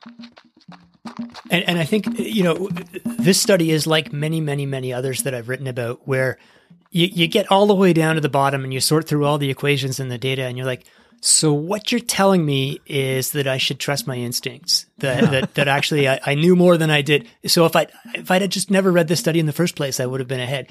And I think, this study is like many, many, many others that I've written about, where you get all the way down to the bottom and you sort through all the equations and the data and you're like, so what you're telling me is that I should trust my instincts, that actually I knew more than I did. So if I'd had just never read this study in the first place, I would have been ahead.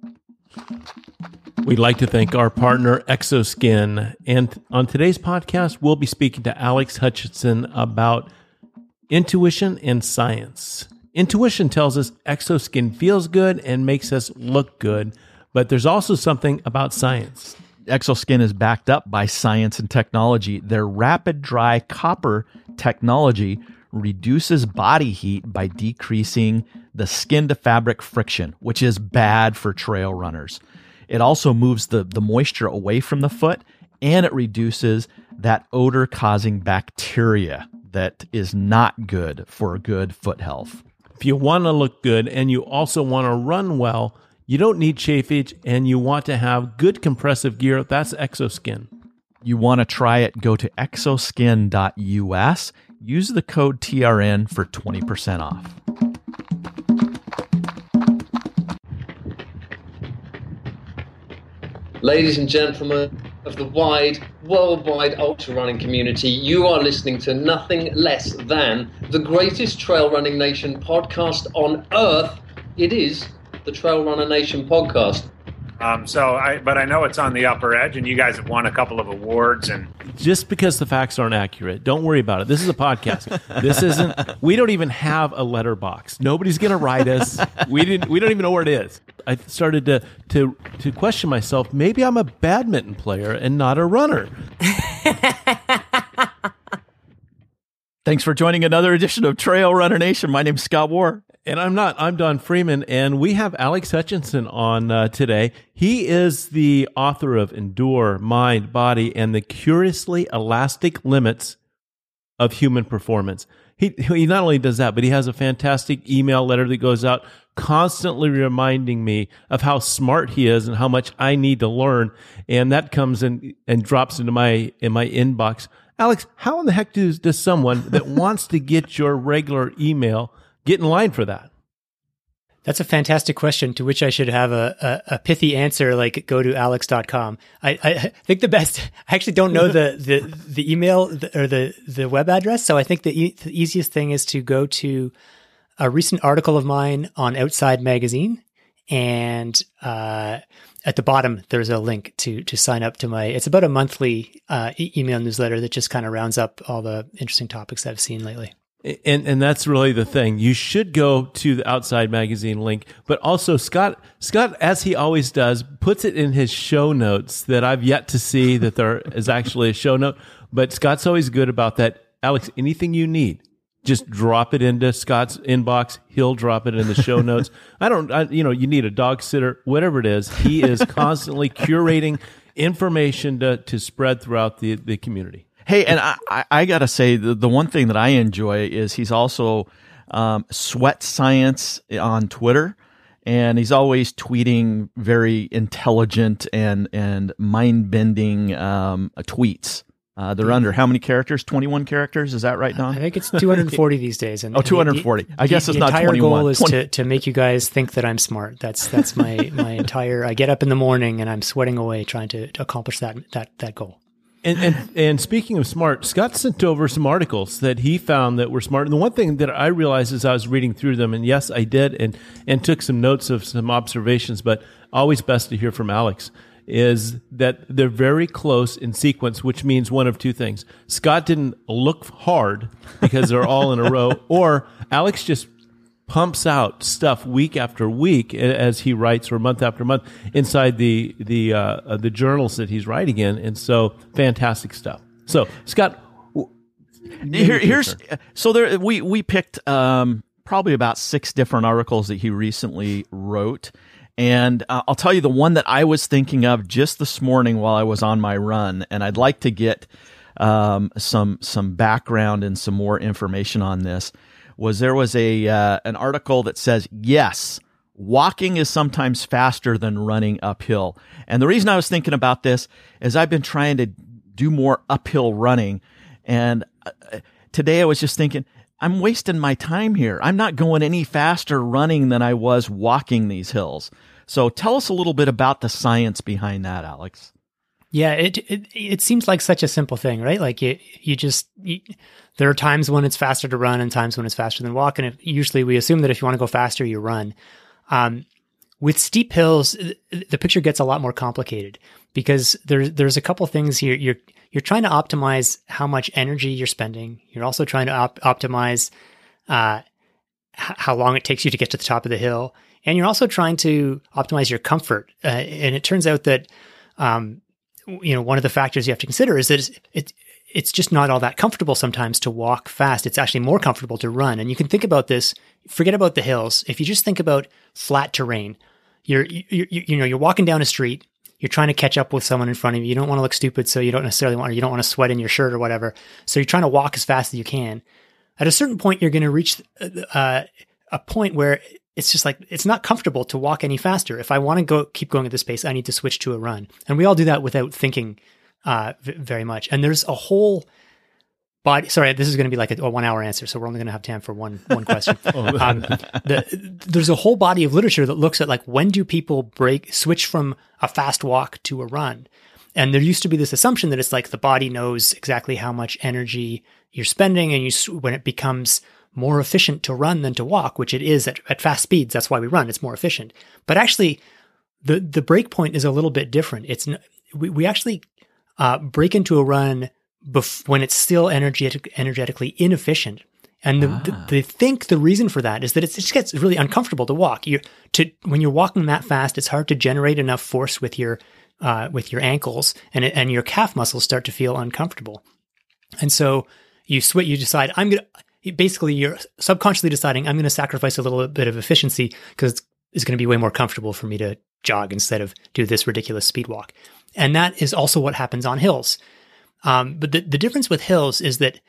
We'd like to thank our partner, Exoskin. And on today's podcast, we'll be speaking to Alex Hutchinson about intuition and science. Intuition tells us Exoskin feels good and makes us look good, but there's also something about science. Exoskin is backed up by science and technology. Their rapid dry copper technology reduces body heat by decreasing the skin to fabric friction, which is bad for trail runners. It also moves the moisture away from the foot, and it reduces that odor-causing bacteria that is not good for good foot health. If you want to look good and you also want to run well, you don't need chafage, and you want to have good compressive gear, that's Exoskin. You want to try it, go to exoskin.us, use the code TRN for 20% off. Ladies and gentlemen of the worldwide ultra running community, you are listening to nothing less than the greatest trail running nation podcast on earth. It is the Trail Runner Nation podcast. But I know it's on the upper edge, and you guys have won a couple of awards. And just because the facts aren't accurate, don't worry about it. This is a podcast. This isn't. We don't even have a letterbox. Nobody's going to write us. We don't even know where it is. I started to question myself. Maybe I'm a badminton player and not a runner. Thanks for joining another edition of Trail Runner Nation. My name's Scott Warr. And I'm not. I'm Don Freeman, and we have Alex Hutchinson on today. He is the author of Endure, Mind, Body, and the Curiously Elastic Limits of Human Performance. He not only does that, but he has a fantastic email letter that goes out constantly reminding me of how smart he is and how much I need to learn. And that comes in and drops into my inbox. Alex, how in the heck does someone that wants to get your regular email get in line for that? That's a fantastic question to which I should have a pithy answer, like go to alex.com. I think the best, I actually don't know the email or the web address. So I think the easiest thing is to go to a recent article of mine on Outside Magazine. And at the bottom, there's a link to sign up to it's about a monthly email newsletter that just kind of rounds up all the interesting topics I've seen lately. And that's really the thing. You should go to the Outside Magazine link, but also Scott, as he always does, puts it in his show notes that I've yet to see that there is actually a show note. But Scott's always good about that. Alex, anything you need, just drop it into Scott's inbox. He'll drop it in the show notes. You need a dog sitter, whatever it is. He is constantly curating information to spread throughout the community. Hey, and I got to say, the one thing that I enjoy is he's also Sweat Science on Twitter, and he's always tweeting very intelligent and mind-bending tweets. They're under how many characters? 21 characters? Is that right, Don? I think it's 240 these days. And 240. I guess it's not 21. The entire goal is to make you guys think that I'm smart. That's my entire. I get up in the morning and I'm sweating away trying to accomplish that goal. And speaking of smart, Scott sent over some articles that he found that were smart. And the one thing that I realized as I was reading through them, and yes, I did, and took some notes of some observations, but always best to hear from Alex, is that they're very close in sequence, which means one of two things. Scott didn't look hard because they're all in a row, or Alex just pumps out stuff week after week as he writes, or month after month, inside the journals that he's writing in, and so fantastic stuff. So Scott, we picked probably about 6 different articles that he recently wrote, and I'll tell you the one that I was thinking of just this morning while I was on my run, and I'd like to get some background and some more information on this. There was an article that says, yes, walking is sometimes faster than running uphill. And the reason I was thinking about this is I've been trying to do more uphill running. And today I was just thinking, I'm wasting my time here. I'm not going any faster running than I was walking these hills. So tell us a little bit about the science behind that, Alex. Yeah, it seems like such a simple thing, right? Like there are times when it's faster to run and times when it's faster than walk. And usually we assume that if you want to go faster, you run. With steep hills, the picture gets a lot more complicated because there's a couple things here. You're trying to optimize how much energy you're spending. You're also trying to optimize how long it takes you to get to the top of the hill. And you're also trying to optimize your comfort. And it turns out that, one of the factors you have to consider is that it's just not all that comfortable sometimes to walk fast. It's actually more comfortable to run. And you can think about this, forget about the hills. If you just think about flat terrain, you're walking down a street, you're trying to catch up with someone in front of you. You don't want to look stupid, so you don't want to sweat in your shirt or whatever. So you're trying to walk as fast as you can. At a certain point, you're going to reach a point where it's just like, it's not comfortable to walk any faster. If I want to keep going at this pace, I need to switch to a run. And we all do that without thinking very much. And there's a whole body. Sorry, this is going to be like a 1 hour answer, so we're only going to have time for one question. There's a whole body of literature that looks at like, when do people switch from a fast walk to a run? And there used to be this assumption that it's like the body knows exactly how much energy you're spending, and when it becomes more efficient to run than to walk, which it is at fast speeds. That's why we run. It's more efficient. But actually, the break point is a little bit different. We actually break into a run when it's still energetically inefficient. And they think the reason for that is that it just gets really uncomfortable to walk. When you're walking that fast, it's hard to generate enough force with your ankles, and your calf muscles start to feel uncomfortable. And so you decide, you're subconsciously deciding, I'm going to sacrifice a little bit of efficiency because it's going to be way more comfortable for me to jog instead of do this ridiculous speed walk. And that is also what happens on hills. But the difference with hills is that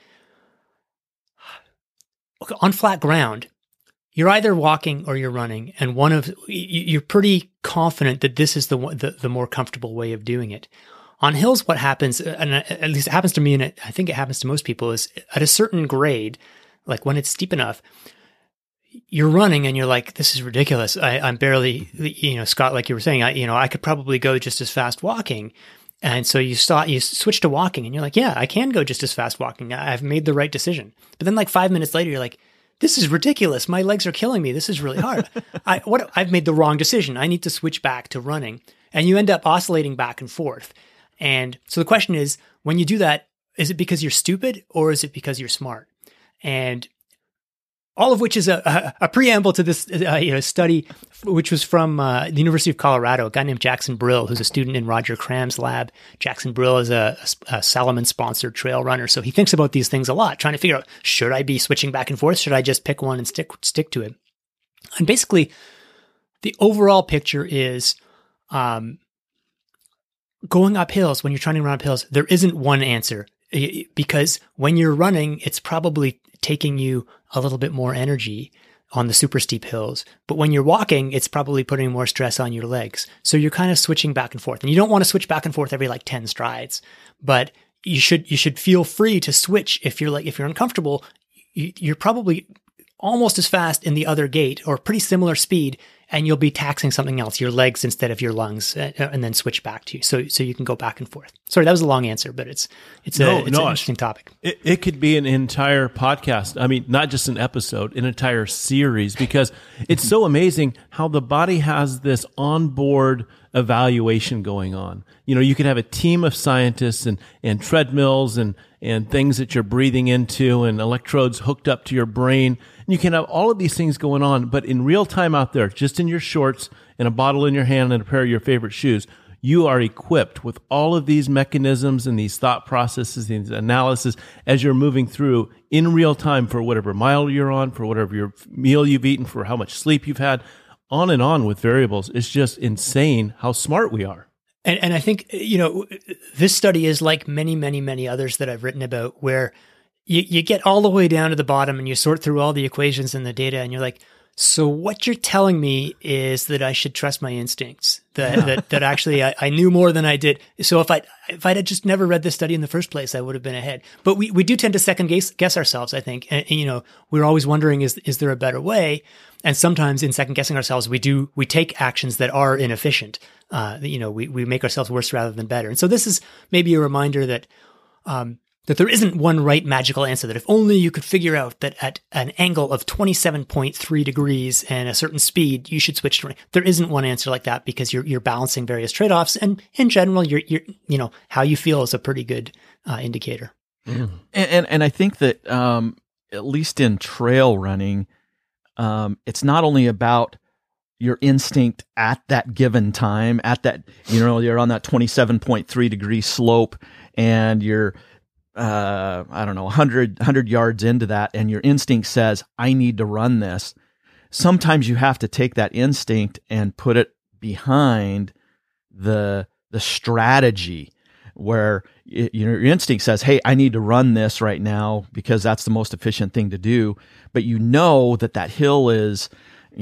on flat ground, you're either walking or you're running, and you're pretty confident that this is the more comfortable way of doing it. On hills, what happens, and at least it happens to me, and I think it happens to most people, is at a certain grade, like when it's steep enough, you're running and you're like, this is ridiculous. I'm barely, Scott, like you were saying, I could probably go just as fast walking. And so you switch to walking and you're like, yeah, I can go just as fast walking. I've made the right decision. But then like 5 minutes later, you're like, this is ridiculous. My legs are killing me. This is really hard. I've made the wrong decision. I need to switch back to running. And you end up oscillating back and forth. And so the question is, when you do that, is it because you're stupid or is it because you're smart? And all of which is a preamble to this study, which was from the University of Colorado, a guy named Jackson Brill, who's a student in Roger Cram's lab. Jackson Brill is a Salomon-sponsored trail runner, so he thinks about these things a lot, trying to figure out, should I be switching back and forth? Should I just pick one and stick to it? And basically, the overall picture is going up hills, when you're trying to run up hills, there isn't one answer. Because when you're running, it's probably taking you a little bit more energy on the super steep hills. But when you're walking, it's probably putting more stress on your legs. So you're kind of switching back and forth. And you don't want to switch back and forth every like 10 strides. But you should feel free to switch if you're uncomfortable. You're probably almost as fast in the other gait or pretty similar speed, and you'll be taxing something else, your legs instead of your lungs, and then switch back to you. So you can go back and forth. Sorry, that was a long answer, but it's an interesting topic. It could be an entire podcast. I mean, not just an episode, an entire series, because it's so amazing how the body has this onboard evaluation going on. You could have a team of scientists and treadmills and things that you're breathing into and electrodes hooked up to your brain. And you can have all of these things going on, but in real time out there, just in your shorts and a bottle in your hand and a pair of your favorite shoes, you are equipped with all of these mechanisms and these thought processes, these analysis as you're moving through in real time for whatever mile you're on, for whatever your meal you've eaten, for how much sleep you've had, on and on with variables. It's just insane how smart we are. And I think, this study is like many, many, many others that I've written about, where you get all the way down to the bottom and you sort through all the equations and the data and you're like, So what you're telling me is that I should trust my instincts, that actually I knew more than I did. So if I'd had just never read this study in the first place, I would have been ahead. But we do tend to second guess ourselves, I think. And, we're always wondering, is there a better way? And sometimes in second guessing ourselves, we take actions that are inefficient. We make ourselves worse rather than better. And so this is maybe a reminder that there isn't one right magical answer, that if only you could figure out that at an angle of 27.3 degrees and a certain speed, you should switch to running. There isn't one answer like that, because you're balancing various trade-offs. And in general, you're how you feel is a pretty good indicator. Mm. And I think that at least in trail running, it's not only about your instinct at that given time, at that, you're on that 27.3 degree slope and you're, 100 yards into that, and your instinct says, I need to run this. Sometimes you have to take that instinct and put it behind the strategy, where your instinct says, hey, I need to run this right now because that's the most efficient thing to do. But that hill is,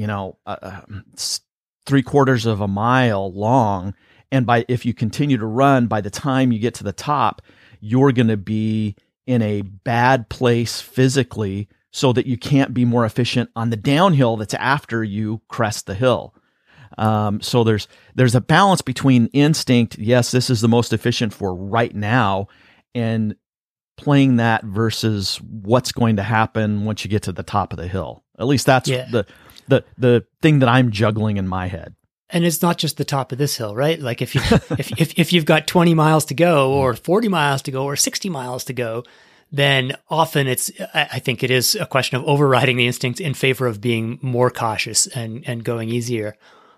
3/4 of a mile long. And if you continue to run, by the time you get to the top, you're going to be in a bad place physically, so that you can't be more efficient on the downhill that's after you crest the hill. So there's a balance between instinct. Yes, this is the most efficient for right now, and playing that versus what's going to happen once you get to the top of the hill. At least that's the thing that I'm juggling in my head. And it's not just the top of this hill, right? Like if you've got 20 miles to go, or 40 miles to go, or 60 miles to go, then often I think it is a question of overriding the instincts in favor of being more cautious and going easier.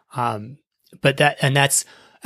But that's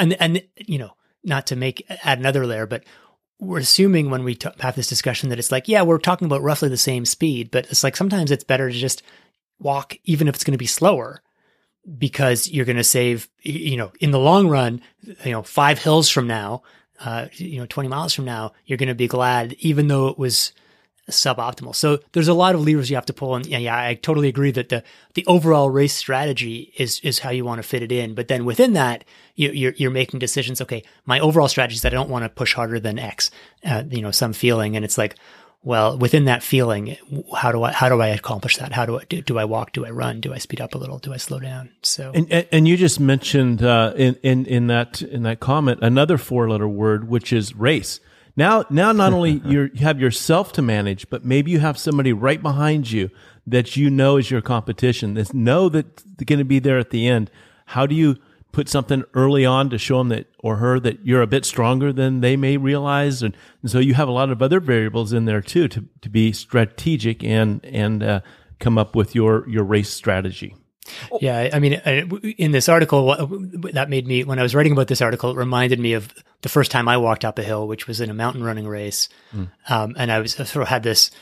not to add another layer, but we're assuming when we have this discussion that it's like, yeah, we're talking about roughly the same speed, but it's like sometimes it's better to just walk, even if it's going to be slower, because you're going to save, in the long run, 5 hills from now, 20 miles from now, you're going to be glad, even though it was suboptimal. So there's a lot of levers you have to pull. And yeah, I totally agree that the overall race strategy is how you want to fit it in. But then within that, you're making decisions. Okay, my overall strategy is that I don't want to push harder than X, some feeling. And it's like, well, within that feeling, how do I accomplish that? How do I walk? Do I run? Do I speed up a little? Do I slow down? So, and you just mentioned in that comment another 4-letter word, which is race. Now, not only you have yourself to manage, but maybe you have somebody right behind you that is your competition. That they're going to be there at the end. How do you put something early on to show them that you're a bit stronger than they may realize, and so you have a lot of other variables in there too to be strategic and come up with your race strategy. Yeah, I mean, in this article, that made me, when I was writing about this article, it reminded me of the first time I walked up a hill, which was in a mountain running race, and I sort of had this,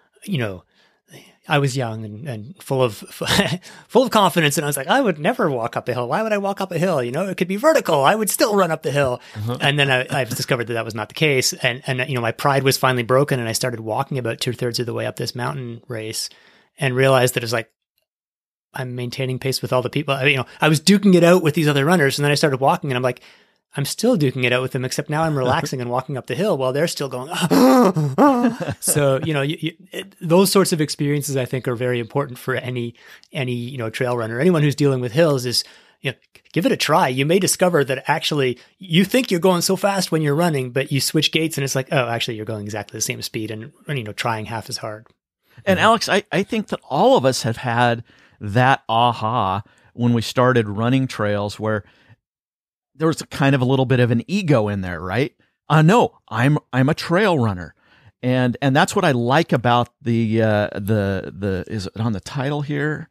I was young and full of confidence, and I was like, I would never walk up a hill. Why would I walk up a hill? It could be vertical. I would still run up the hill. Uh-huh. And then I've discovered that was not the case. And my pride was finally broken, and I started walking about 2/3 of the way up this mountain race, and realized that it was like, I'm maintaining pace with all the people. I was duking it out with these other runners, and then I started walking, and I'm like, I'm still duking it out with them, except now I'm relaxing and walking up the hill while they're still going. So, those sorts of experiences, I think, are very important for any trail runner. Anyone who's dealing with hills is, give it a try. You may discover that actually you think you're going so fast when you're running, but you switch gaits and it's like, oh, actually you're going exactly the same speed and trying half as hard. And Alex, I think that all of us have had that aha when we started running trails, where there was kind of a little bit of an ego in there, right? No, I'm a trail runner. And that's what I like about the is it on the title here?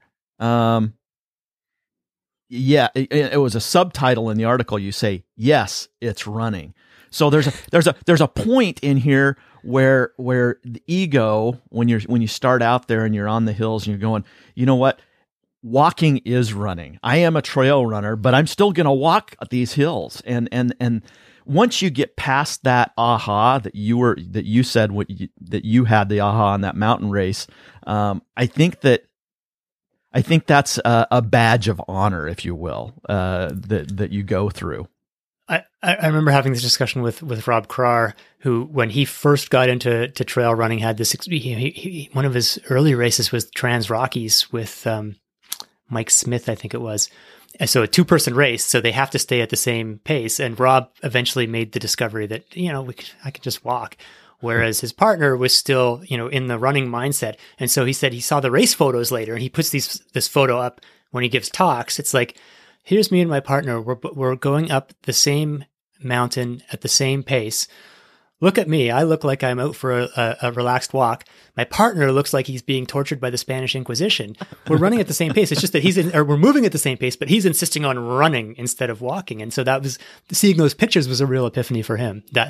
Yeah, it was a subtitle in the article. You say, yes, it's running. So there's a point in here where the ego, when you start out there and you're on the hills and you're going, you know what? Walking is running. I am a trail runner, but I'm still going to walk these hills. And once you get past that aha that you said that you had the aha on that mountain race, I think that I think that's a badge of honor, if you will, that you go through. I remember having this discussion with Rob Krar, who, when he first got into trail running, had this. One of his early races was Trans Rockies with Mike Smith, I think it was. And so a 2-person race, so they have to stay at the same pace. And Rob eventually made the discovery that I can just walk, whereas his partner was still in the running mindset. And so he said he saw the race photos later, and he puts this photo up when he gives talks. It's like, here's me and my partner. We're going up the same mountain at the same pace. Look at me. I look like I'm out for a relaxed walk. My partner looks like he's being tortured by the Spanish Inquisition. We're running at the same pace. It's just that we're moving at the same pace, but he's insisting on running instead of walking. And so seeing those pictures was a real epiphany for him that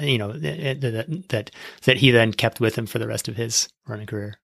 he then kept with him for the rest of his running career.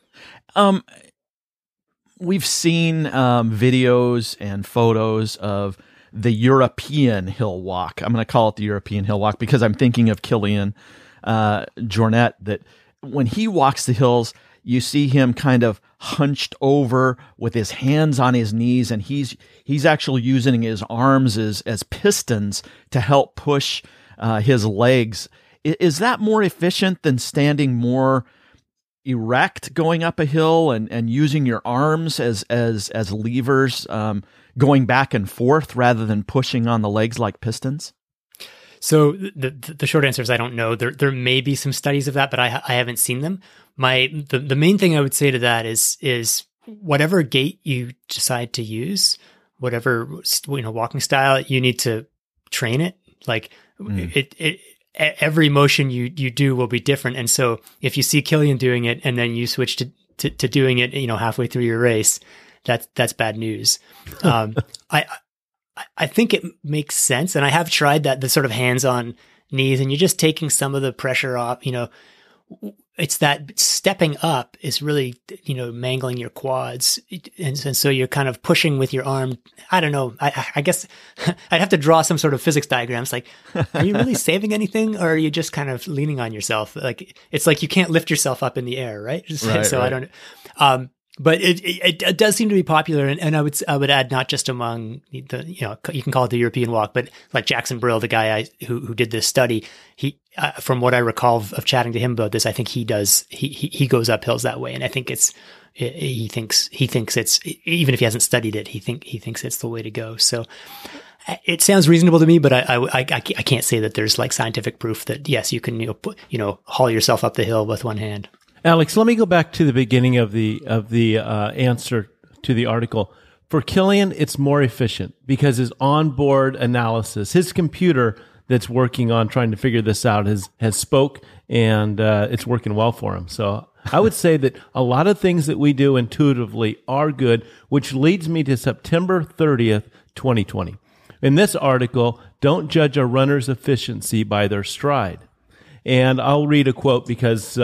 We've seen videos and photos of the European Hill Walk. I'm going to call it the European Hill Walk because I'm thinking of Kilian Jornet, that when he walks the hills, you see him kind of hunched over with his hands on his knees, and he's actually using his arms as pistons to help push his legs. Is that more efficient than standing more erect going up a hill and using your arms as levers, going back and forth rather than pushing on the legs like pistons? So the short answer is I don't know. There may be some studies of that, but I haven't seen them. The main thing I would say to that is whatever gait you decide to use, whatever walking style, you need to train it. Like every motion you do will be different. And so if you see Kilian doing it and then you switch to doing it, halfway through your race, that's bad news. I think it makes sense. And I have tried that, the sort of hands-on knees, and you're just taking some of the pressure off. It's that stepping up is really, mangling your quads. And so you're kind of pushing with your arm. I don't know. I guess I'd have to draw some sort of physics diagrams. Like, are you really saving anything, or are you just kind of leaning on yourself? Like, it's like you can't lift yourself up in the air, right? Right, so right. I don't, but it does seem to be popular, and I would add not just among you can call it the European walk, but like Jackson Brill, the guy who did this study, he from what I recall of chatting to him about this, I think he goes up hills that way, and I think he thinks it's, even if he hasn't studied it, he thinks it's the way to go. So it sounds reasonable to me, but I can't say that there's like scientific proof that yes, you can haul yourself up the hill with one hand. Alex, let me go back to the beginning of the answer to the article. For Kilian, it's more efficient because his onboard analysis, his computer that's working on trying to figure this out has spoke, and it's working well for him. So I would say that a lot of things that we do intuitively are good, which leads me to September 30th, 2020. In this article, don't judge a runner's efficiency by their stride. And I'll read a quote because,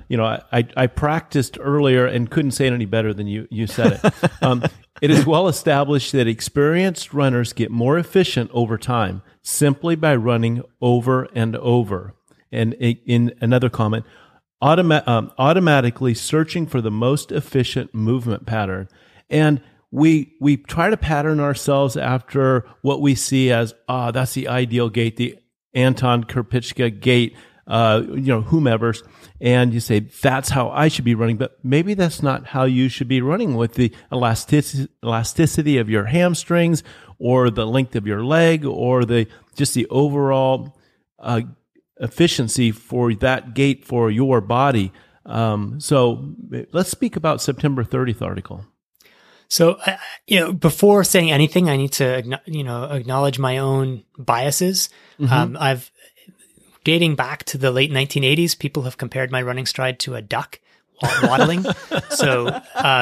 I practiced earlier and couldn't say it any better than you said it. It is well established that experienced runners get more efficient over time simply by running over and over. And in another comment, automatically searching for the most efficient movement pattern. And we try to pattern ourselves after what we see as, that's the ideal gait, the Anton Krupicka gait, whomever's, and you say, that's how I should be running, but maybe that's not how you should be running with the elasticity of your hamstrings or the length of your leg or the overall efficiency for that gait for your body. So let's speak about September 30th article. So, before saying anything, I need to, acknowledge my own biases. Mm-hmm. Dating back to the late 1980s, people have compared my running stride to a duck waddling. So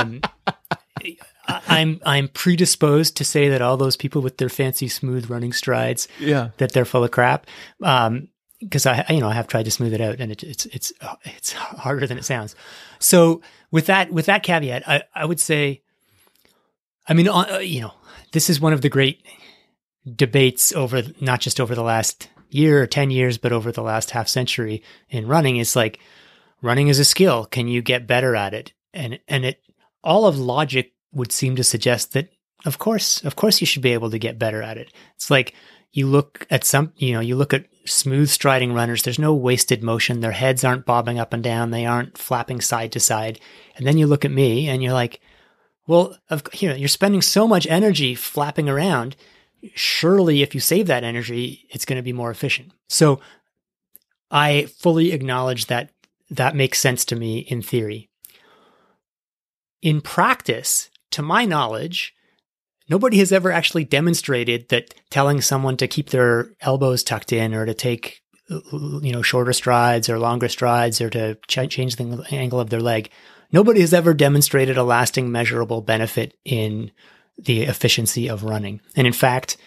I'm predisposed to say that all those people with their fancy smooth running strides, that they're full of crap. Because I have tried to smooth it out, and it's harder than it sounds. So with that caveat, I would say, this is one of the great debates not just over the last year or 10 years, but over the last half century in running. It's like, running is a skill. Can you get better at it? And all of logic would seem to suggest that, of course you should be able to get better at it. It's like you look at you look at smooth striding runners. There's no wasted motion. Their heads aren't bobbing up and down. They aren't flapping side to side. And then you look at me and you're like, well, you're spending so much energy flapping around. Surely if you save that energy, it's going to be more efficient. So I fully acknowledge that makes sense to me in theory. In practice, to my knowledge, nobody has ever actually demonstrated that telling someone to keep their elbows tucked in or to take, shorter strides or longer strides or to change the angle of their leg, nobody has ever demonstrated a lasting, measurable benefit in the efficiency of running. And in fact,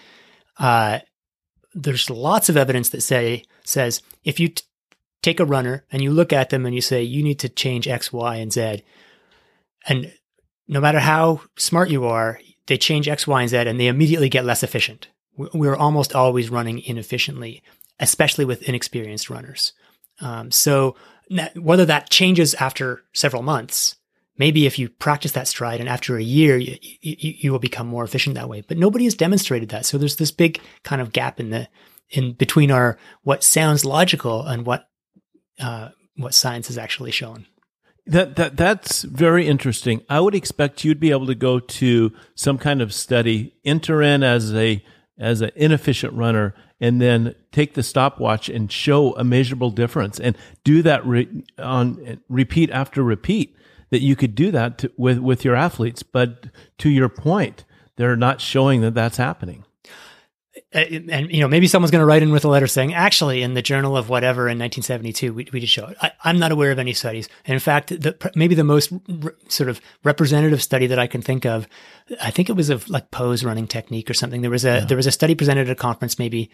there's lots of evidence that says if you take a runner and you look at them and you say, you need to change X, Y, and Z, and no matter how smart you are, they change X, Y, and Z, and they immediately get less efficient. We're almost always running inefficiently, especially with inexperienced runners. So whether that changes after several months, maybe if you practice that stride and after a year, you will become more efficient that way. But nobody has demonstrated that. So there's this big kind of gap in between what sounds logical and what science has actually shown. That's very interesting. I would expect you'd be able to go to some kind of study, enter in as an inefficient runner, and then take the stopwatch and show a measurable difference, and do that repeat after repeat. That you could do that with your athletes, but to your point, they're not showing that that's happening. And maybe someone's going to write in with a letter saying, actually, in the Journal of whatever in 1972, we did show it. I'm not aware of any studies. And in fact, maybe the most sort of representative study that I can think of, I think it was of like pose running technique or something. There was a study presented at a conference maybe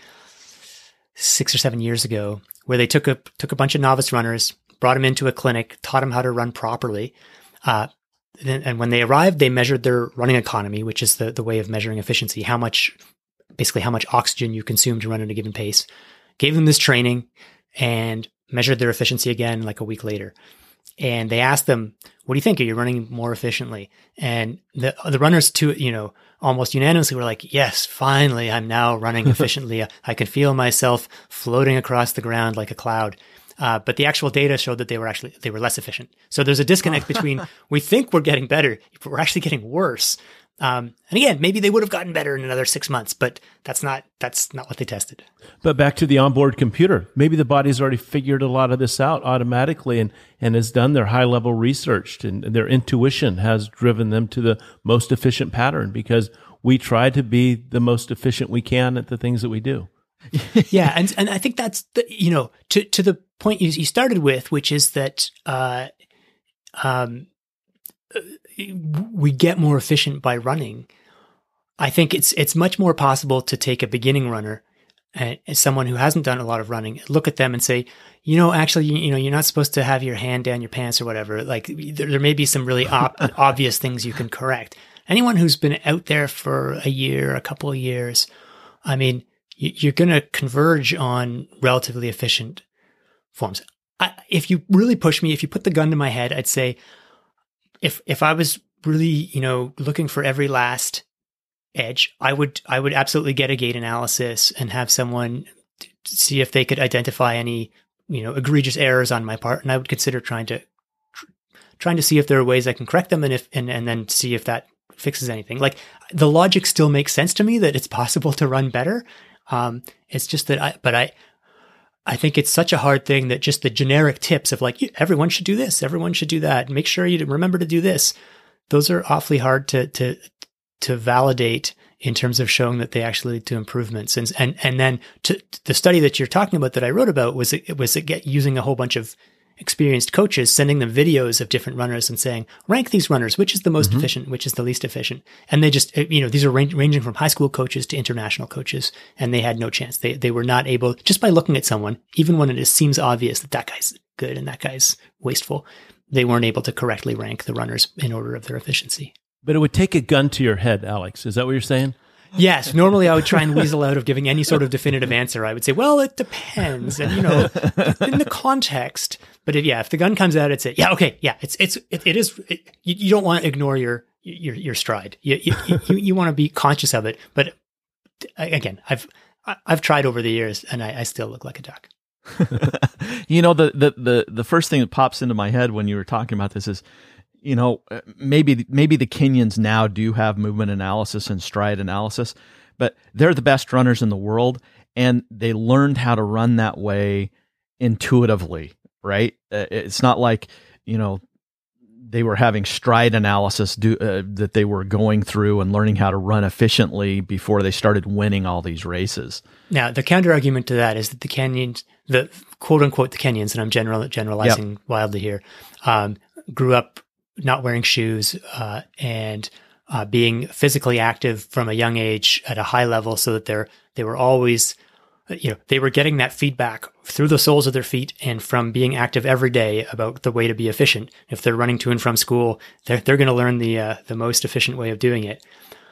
6 or 7 years ago where they took a bunch of novice runners, brought them into a clinic, taught them how to run properly. And when they arrived, they measured their running economy, which is the way of measuring efficiency, how much oxygen you consume to run at a given pace. Gave them this training and measured their efficiency again like a week later. And they asked them, what do you think? Are you running more efficiently? And the runners almost unanimously were like, yes, finally, I'm now running efficiently. I can feel myself floating across the ground like a cloud. But the actual data showed that they were less efficient. So there's a disconnect between we think we're getting better, but we're actually getting worse. And again, maybe they would have gotten better in another 6 months, but that's not what they tested. But back to the onboard computer, maybe the body's already figured a lot of this out automatically and has done their high level research, and their intuition has driven them to the most efficient pattern because we try to be the most efficient we can at the things that we do. Yeah. And I think that's to the point you started with, which is that, we get more efficient by running. I think it's much more possible to take a beginning runner and someone who hasn't done a lot of running, look at them and say, actually, you're not supposed to have your hand down your pants or whatever. Like there may be some really obvious things you can correct. Anyone who's been out there for a year, a couple of years, I mean, you're going to converge on relatively efficient forms. If you really push me, if you put the gun to my head, I'd say, If I was really, looking for every last edge, I would absolutely get a gait analysis and have someone see if they could identify any, egregious errors on my part, and I would consider trying to see if there are ways I can correct them, and then see if that fixes anything. Like the logic still makes sense to me that it's possible to run better. It's just that I think it's such a hard thing that just the generic tips of like, everyone should do this, everyone should do that, make sure you remember to do this. Those are awfully hard to validate in terms of showing that they actually lead to improvements. And then to the study that you're talking about that I wrote about was using a whole bunch of experienced coaches, sending them videos of different runners and saying, rank these runners, which is the most efficient, which is the least efficient. And they just, these are ranging from high school coaches to international coaches, and they had no chance. They were not able, just by looking at someone, even when it seems obvious that guy's good and that guy's wasteful, they weren't able to correctly rank the runners in order of their efficiency. But it would take a gun to your head, Alex. Is that what you're saying? Yes. Normally I would try and weasel out of giving any sort of definitive answer. I would say, well, it depends. And, in the context. But if the gun comes out, it's yeah, okay. Yeah. It is. You don't want to ignore your your stride. You want to be conscious of it. But again, I've tried over the years, and I still look like a duck. The first thing that pops into my head when you were talking about this is, maybe the Kenyans now do have movement analysis and stride analysis, but they're the best runners in the world, and they learned how to run that way intuitively, right? It's not like, they were having stride analysis that they were going through and learning how to run efficiently before they started winning all these races. Now, the counter argument to that is that the Kenyans, the quote unquote the Kenyans, and I'm generalizing wildly here, grew up not wearing shoes and being physically active from a young age at a high level, so that they were always, they were getting that feedback through the soles of their feet and from being active every day about the way to be efficient. If they're running to and from school, they're going to learn the most efficient way of doing it.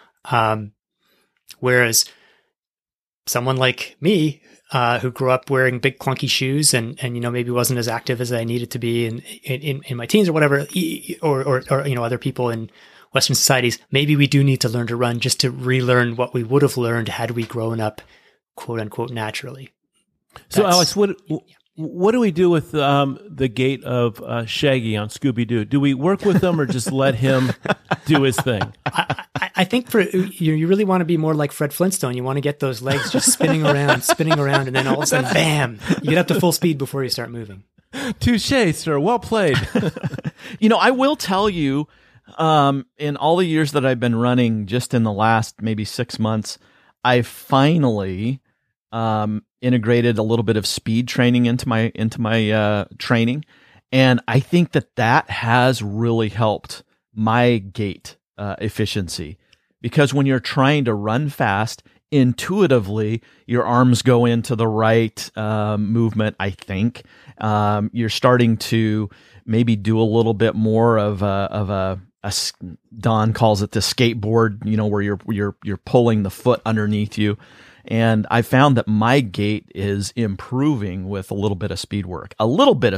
Whereas someone like me, who grew up wearing big clunky shoes and maybe wasn't as active as I needed to be in my teens or whatever, or other people in Western societies, maybe we do need to learn to run just to relearn what we would have learned had we grown up, quote unquote, naturally. So, Alex, what do we do with the gait of Shaggy on Scooby-Doo? Do we work with him or just let him do his thing? I think you really want to be more like Fred Flintstone. You want to get those legs just spinning around, and then all of a sudden, bam, you get up to full speed before you start moving. Touché, sir. Well played. I will tell you, in all the years that I've been running, just in the last maybe 6 months, I finally integrated a little bit of speed training into my training, and I think that has really helped my gait efficiency, because when you're trying to run fast, intuitively your arms go into the right movement. I think you're starting to maybe do a little bit more of a Don calls it the skateboard, where you're pulling the foot underneath you. And I found that my gait is improving with a little bit of speed work. A little bit.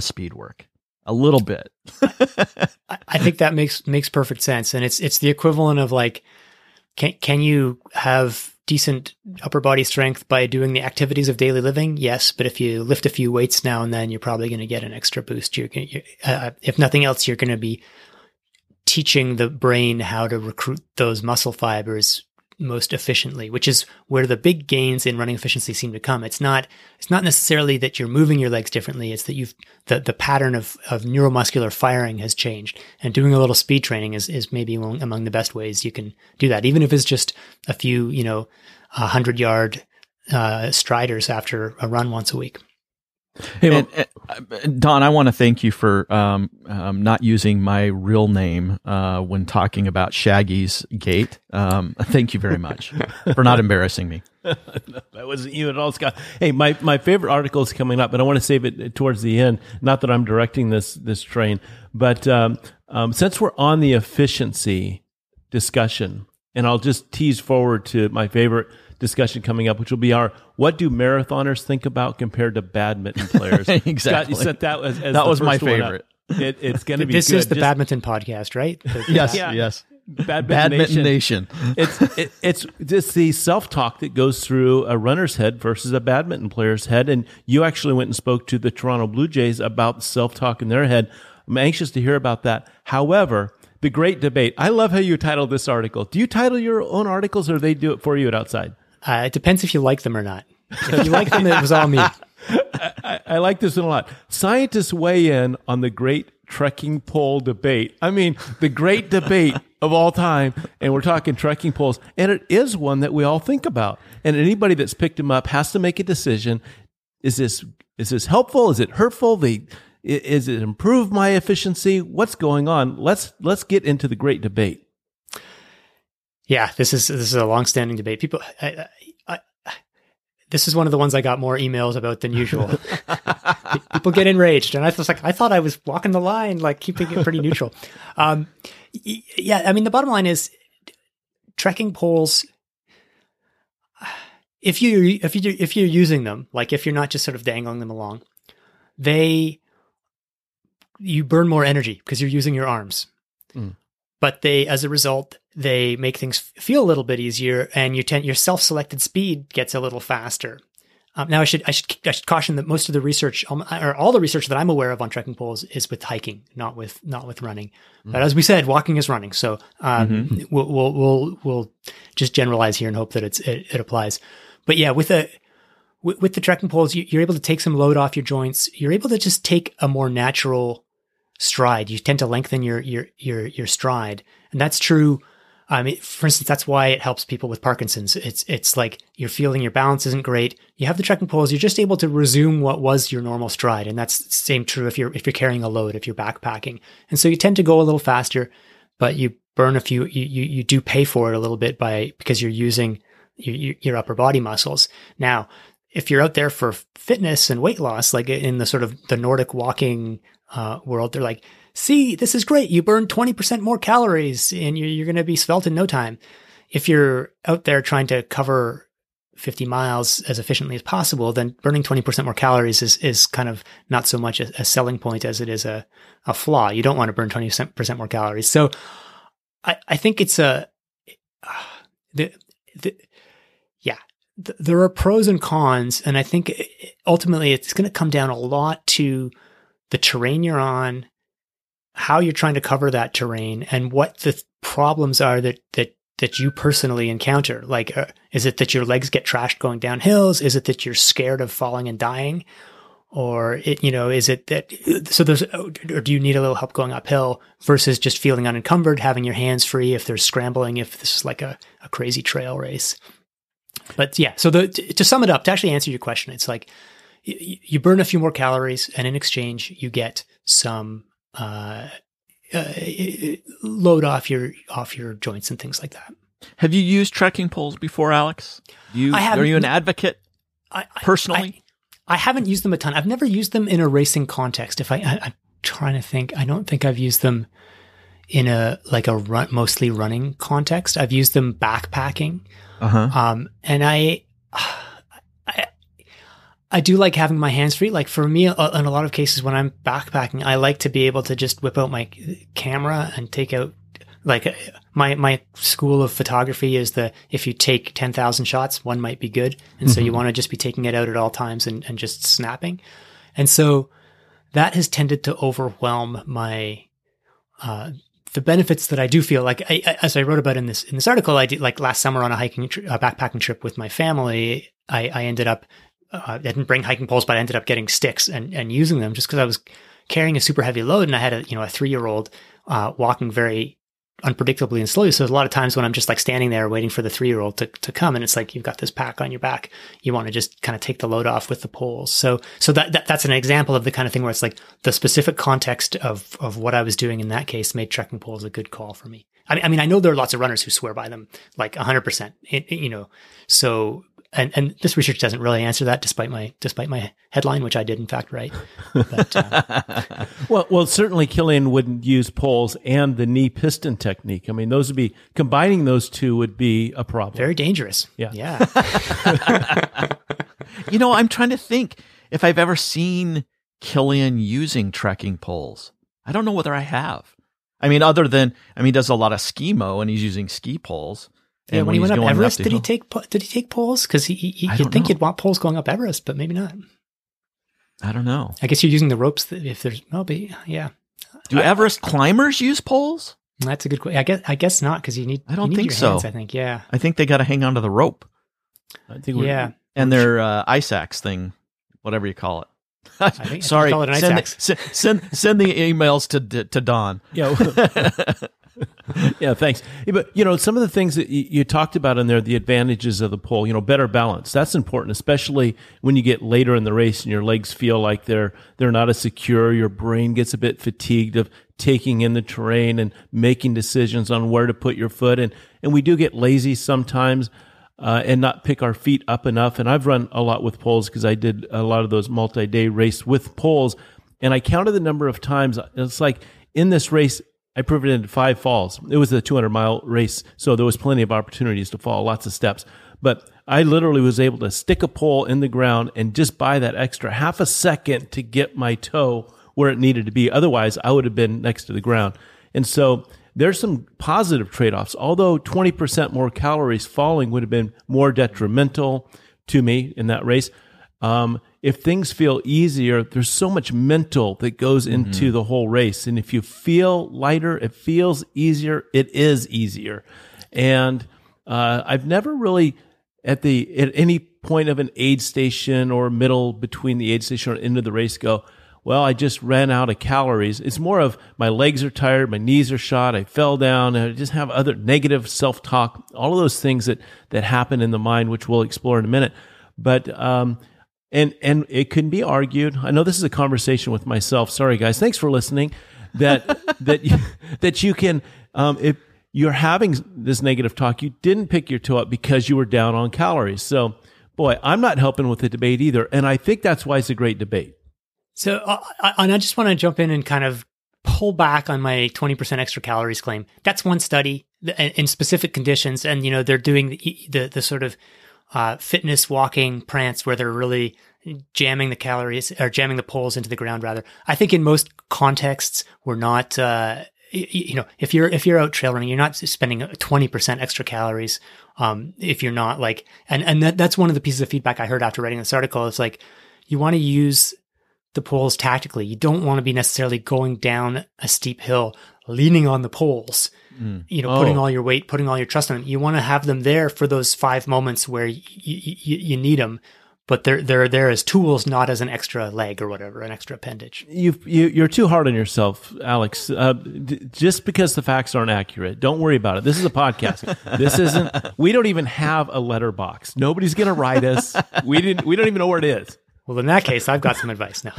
I think that makes perfect sense. And it's the equivalent of like, can you have decent upper body strength by doing the activities of daily living? Yes. But if you lift a few weights now and then, you're probably going to get an extra boost. If nothing else, you're going to be teaching the brain how to recruit those muscle fibers most efficiently, which is where the big gains in running efficiency seem to come. It's not necessarily that you're moving your legs differently. It's that the pattern of neuromuscular firing has changed, and doing a little speed training is maybe among the best ways you can do that, even if it's just a few 100-yard striders after a run once a week. Hey, Don, I want to thank you for not using my real name when talking about Shaggy's gait. Thank you very much for not embarrassing me. No, that wasn't you at all, Scott. Hey, my favorite article is coming up, but I want to save it towards the end. Not that I'm directing this train, but since we're on the efficiency discussion, and I'll just tease forward to my favorite discussion coming up, which will be our what do marathoners think about compared to badminton players. Exactly. Scott, you set that as that was my favorite. It's going to be this good. is the badminton podcast, right? Yes. Badminton Nation. It's just the self-talk that goes through a runner's head versus a badminton player's head. And you actually went and spoke to the Toronto Blue Jays about self-talk in their head. I'm anxious to hear about that. However, the great debate. I love how you titled this article. Do you title your own articles, or they do it for you at Outside? It depends if you like them or not. If you like them, it was all me. I like this one a lot. Scientists weigh in on the great trekking pole debate. I mean, the great debate of all time. And we're talking trekking poles. And it is one that we all think about. And anybody that's picked them up has to make a decision. Is this helpful? Is it hurtful? Is it improve my efficiency? What's going on? Let's get into the great debate. Yeah, this is a long-standing debate. People, this is one of the ones I got more emails about than usual. People get enraged, and I was like, I thought I was walking the line, like keeping it pretty neutral. Yeah, I mean, the bottom line is trekking poles. If you're using them, like if you're not just sort of dangling them along, you burn more energy because you're using your arms. but as a result, they make things feel a little bit easier, and your self-selected speed gets a little faster. Now, I should caution that most of the research, or all the research that I'm aware of on trekking poles, is with hiking, not with running. But as we said, walking is running. So we'll just generalize here and hope that it applies. But yeah, with the trekking poles, you're able to take some load off your joints. You're able to just take a more natural stride. You tend to lengthen your stride, and that's true. For instance, that's why it helps people with Parkinson's. It's like you're feeling your balance isn't great. You have the trekking poles, you're just able to resume what was your normal stride. And that's the same true if you're carrying a load, if you're backpacking. And so you tend to go a little faster, but you burn you do pay for it a little bit because you're using your upper body muscles. Now, if you're out there for fitness and weight loss, like in the sort of the Nordic walking world, they're like, see, this is great. You burn 20% more calories and you're going to be svelte in no time. If you're out there trying to cover 50 miles as efficiently as possible, then burning 20% more calories is kind of not so much a selling point as it is a flaw. You don't want to burn 20% more calories. So I think it's there are pros and cons. And I think ultimately it's going to come down a lot to the terrain you're on, how you're trying to cover that terrain, and what the problems are that you personally encounter. Like, is it that your legs get trashed going down hills? Is it that you're scared of falling and dying? Or is it that, or do you need a little help going uphill versus just feeling unencumbered, having your hands free if there's scrambling, if this is like a crazy trail race? But yeah, so to sum it up, to actually answer your question, it's like you burn a few more calories, and in exchange, you get some load off your joints and things like that. Have you used trekking poles before, Alex? Are you an advocate personally? I haven't used them a ton. I've never used them in a racing context. I'm trying to think, I don't think I've used them in a mostly running context. I've used them backpacking. And I do like having my hands free. Like for me, in a lot of cases when I'm backpacking, I like to be able to just whip out my camera and take out, like my school of photography is if you take 10,000 shots, one might be good. And so you want to just be taking it out at all times and just snapping. And so that has tended to overwhelm my, the benefits that I do feel like, as I wrote about in this article, I did like last summer on a backpacking trip with my family. I ended up, I didn't bring hiking poles, but I ended up getting sticks and using them just because I was carrying a super heavy load, and I had a 3-year-old walking very unpredictably and slowly. So there's a lot of times when I'm just like standing there waiting for the 3-year-old to come, and it's like you've got this pack on your back. You want to just kind of take the load off with the poles. So that's an example of the kind of thing where it's like the specific context of what I was doing in that case made trekking poles a good call for me. I mean, I know there are lots of runners who swear by them like 100%. So. And this research doesn't really answer that, despite my headline, which I did in fact write. But, well, certainly Kilian wouldn't use poles and the knee piston technique. I mean, combining those two would be a problem. Very dangerous. Yeah. I'm trying to think if I've ever seen Kilian using trekking poles. I don't know whether I have. I mean, he does a lot of ski-mo and he's using ski poles. Yeah, when he went up Everest, did he take poles? Because you'd think you'd want poles going up Everest, but maybe not. I don't know. I guess you're using the ropes if there's yeah. Do Everest climbers use poles? That's a good question. I guess not, because you need. I don't think your so. Hands, I think I think they got to hang onto the rope. I think and their ice axe thing, whatever you call it. Sorry, call it an ice axe. Send the emails to Don. Yeah. Yeah, thanks. But, some of the things that you talked about in there, the advantages of the pole, better balance. That's important, especially when you get later in the race and your legs feel like they're not as secure. Your brain gets a bit fatigued of taking in the terrain and making decisions on where to put your foot. And we do get lazy sometimes and not pick our feet up enough. And I've run a lot with poles because I did a lot of those multi-day race with poles. And I counted the number of times. It's like in this race, I prevented 5 falls. It was a 200-mile race, so there was plenty of opportunities to fall, lots of steps. But I literally was able to stick a pole in the ground and just buy that extra half a second to get my toe where it needed to be. Otherwise, I would have been next to the ground. And so there's some positive trade-offs. Although 20% more calories falling would have been more detrimental to me in that race. If things feel easier, there's so much mental that goes into the whole race. And if you feel lighter, it feels easier. It is easier. And I've never really at any point of an aid station or middle between the aid station or into the race go, well, I just ran out of calories. It's more of my legs are tired, my knees are shot, I fell down, and I just have other negative self-talk, all of those things that happen in the mind, which we'll explore in a minute. But and it can be argued. I know this is a conversation with myself. Sorry, guys. Thanks for listening. That you can, if you're having this negative talk, you didn't pick your toe up because you were down on calories. So, boy, I'm not helping with the debate either. And I think that's why it's a great debate. So, I just want to jump in and kind of pull back on my 20% extra calories claim. That's one study in specific conditions. And, they're doing the sort of fitness walking prance where they're really jamming the calories or jamming the poles into the ground rather. I think in most contexts, we're not, if you're out trail running, you're not spending 20% extra calories. If you're not like, and that's one of the pieces of feedback I heard after writing this article. It's like, you want to use the poles tactically. You don't want to be necessarily going down a steep hill, leaning on the poles, putting all your weight, putting all your trust on them. You want to have them there for those 5 moments where you need them, but they're there as tools, not as an extra leg or whatever, an extra appendage. You're too hard on yourself, Alex. Just because the facts aren't accurate, don't worry about it. This is a podcast. We don't even have a letterbox. Nobody's going to write us. We don't even know where it is. Well, in that case, I've got some advice now.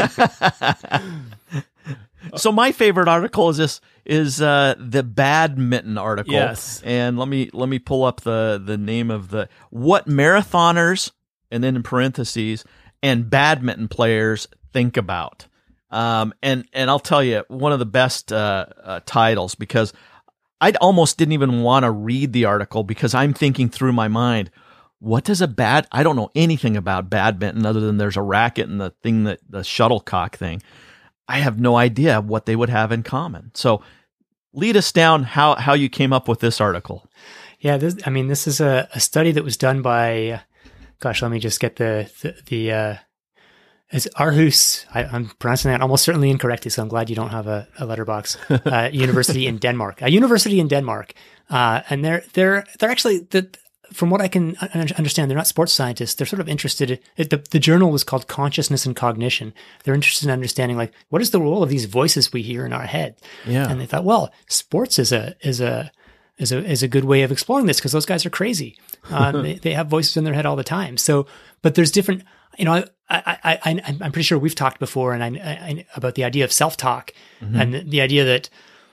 So my favorite article is the badminton article. Yes. And let me pull up the name of what marathoners, and then in parentheses, and badminton players think about. And I'll tell you, one of the best titles, because I almost didn't even want to read the article because I'm thinking through my mind, I don't know anything about badminton other than there's a racket and the shuttlecock thing. I have no idea what they would have in common. So lead us down how you came up with this article. Yeah, this is a study that was done by, let me just get it's Aarhus. I'm pronouncing that almost certainly incorrectly, so I'm glad you don't have a letterbox. University in Denmark. A university in Denmark. And they're actually from what I can understand, they're not sports scientists. They're sort of interested. The journal was called Consciousness and Cognition. They're interested in understanding, like, what is the role of these voices we hear in our head? Yeah. And they thought, well, sports is a good way of exploring this because those guys are crazy. They have voices in their head all the time. So, but there's different. I'm pretty sure we've talked before, and I about the idea of self-talk and the idea that,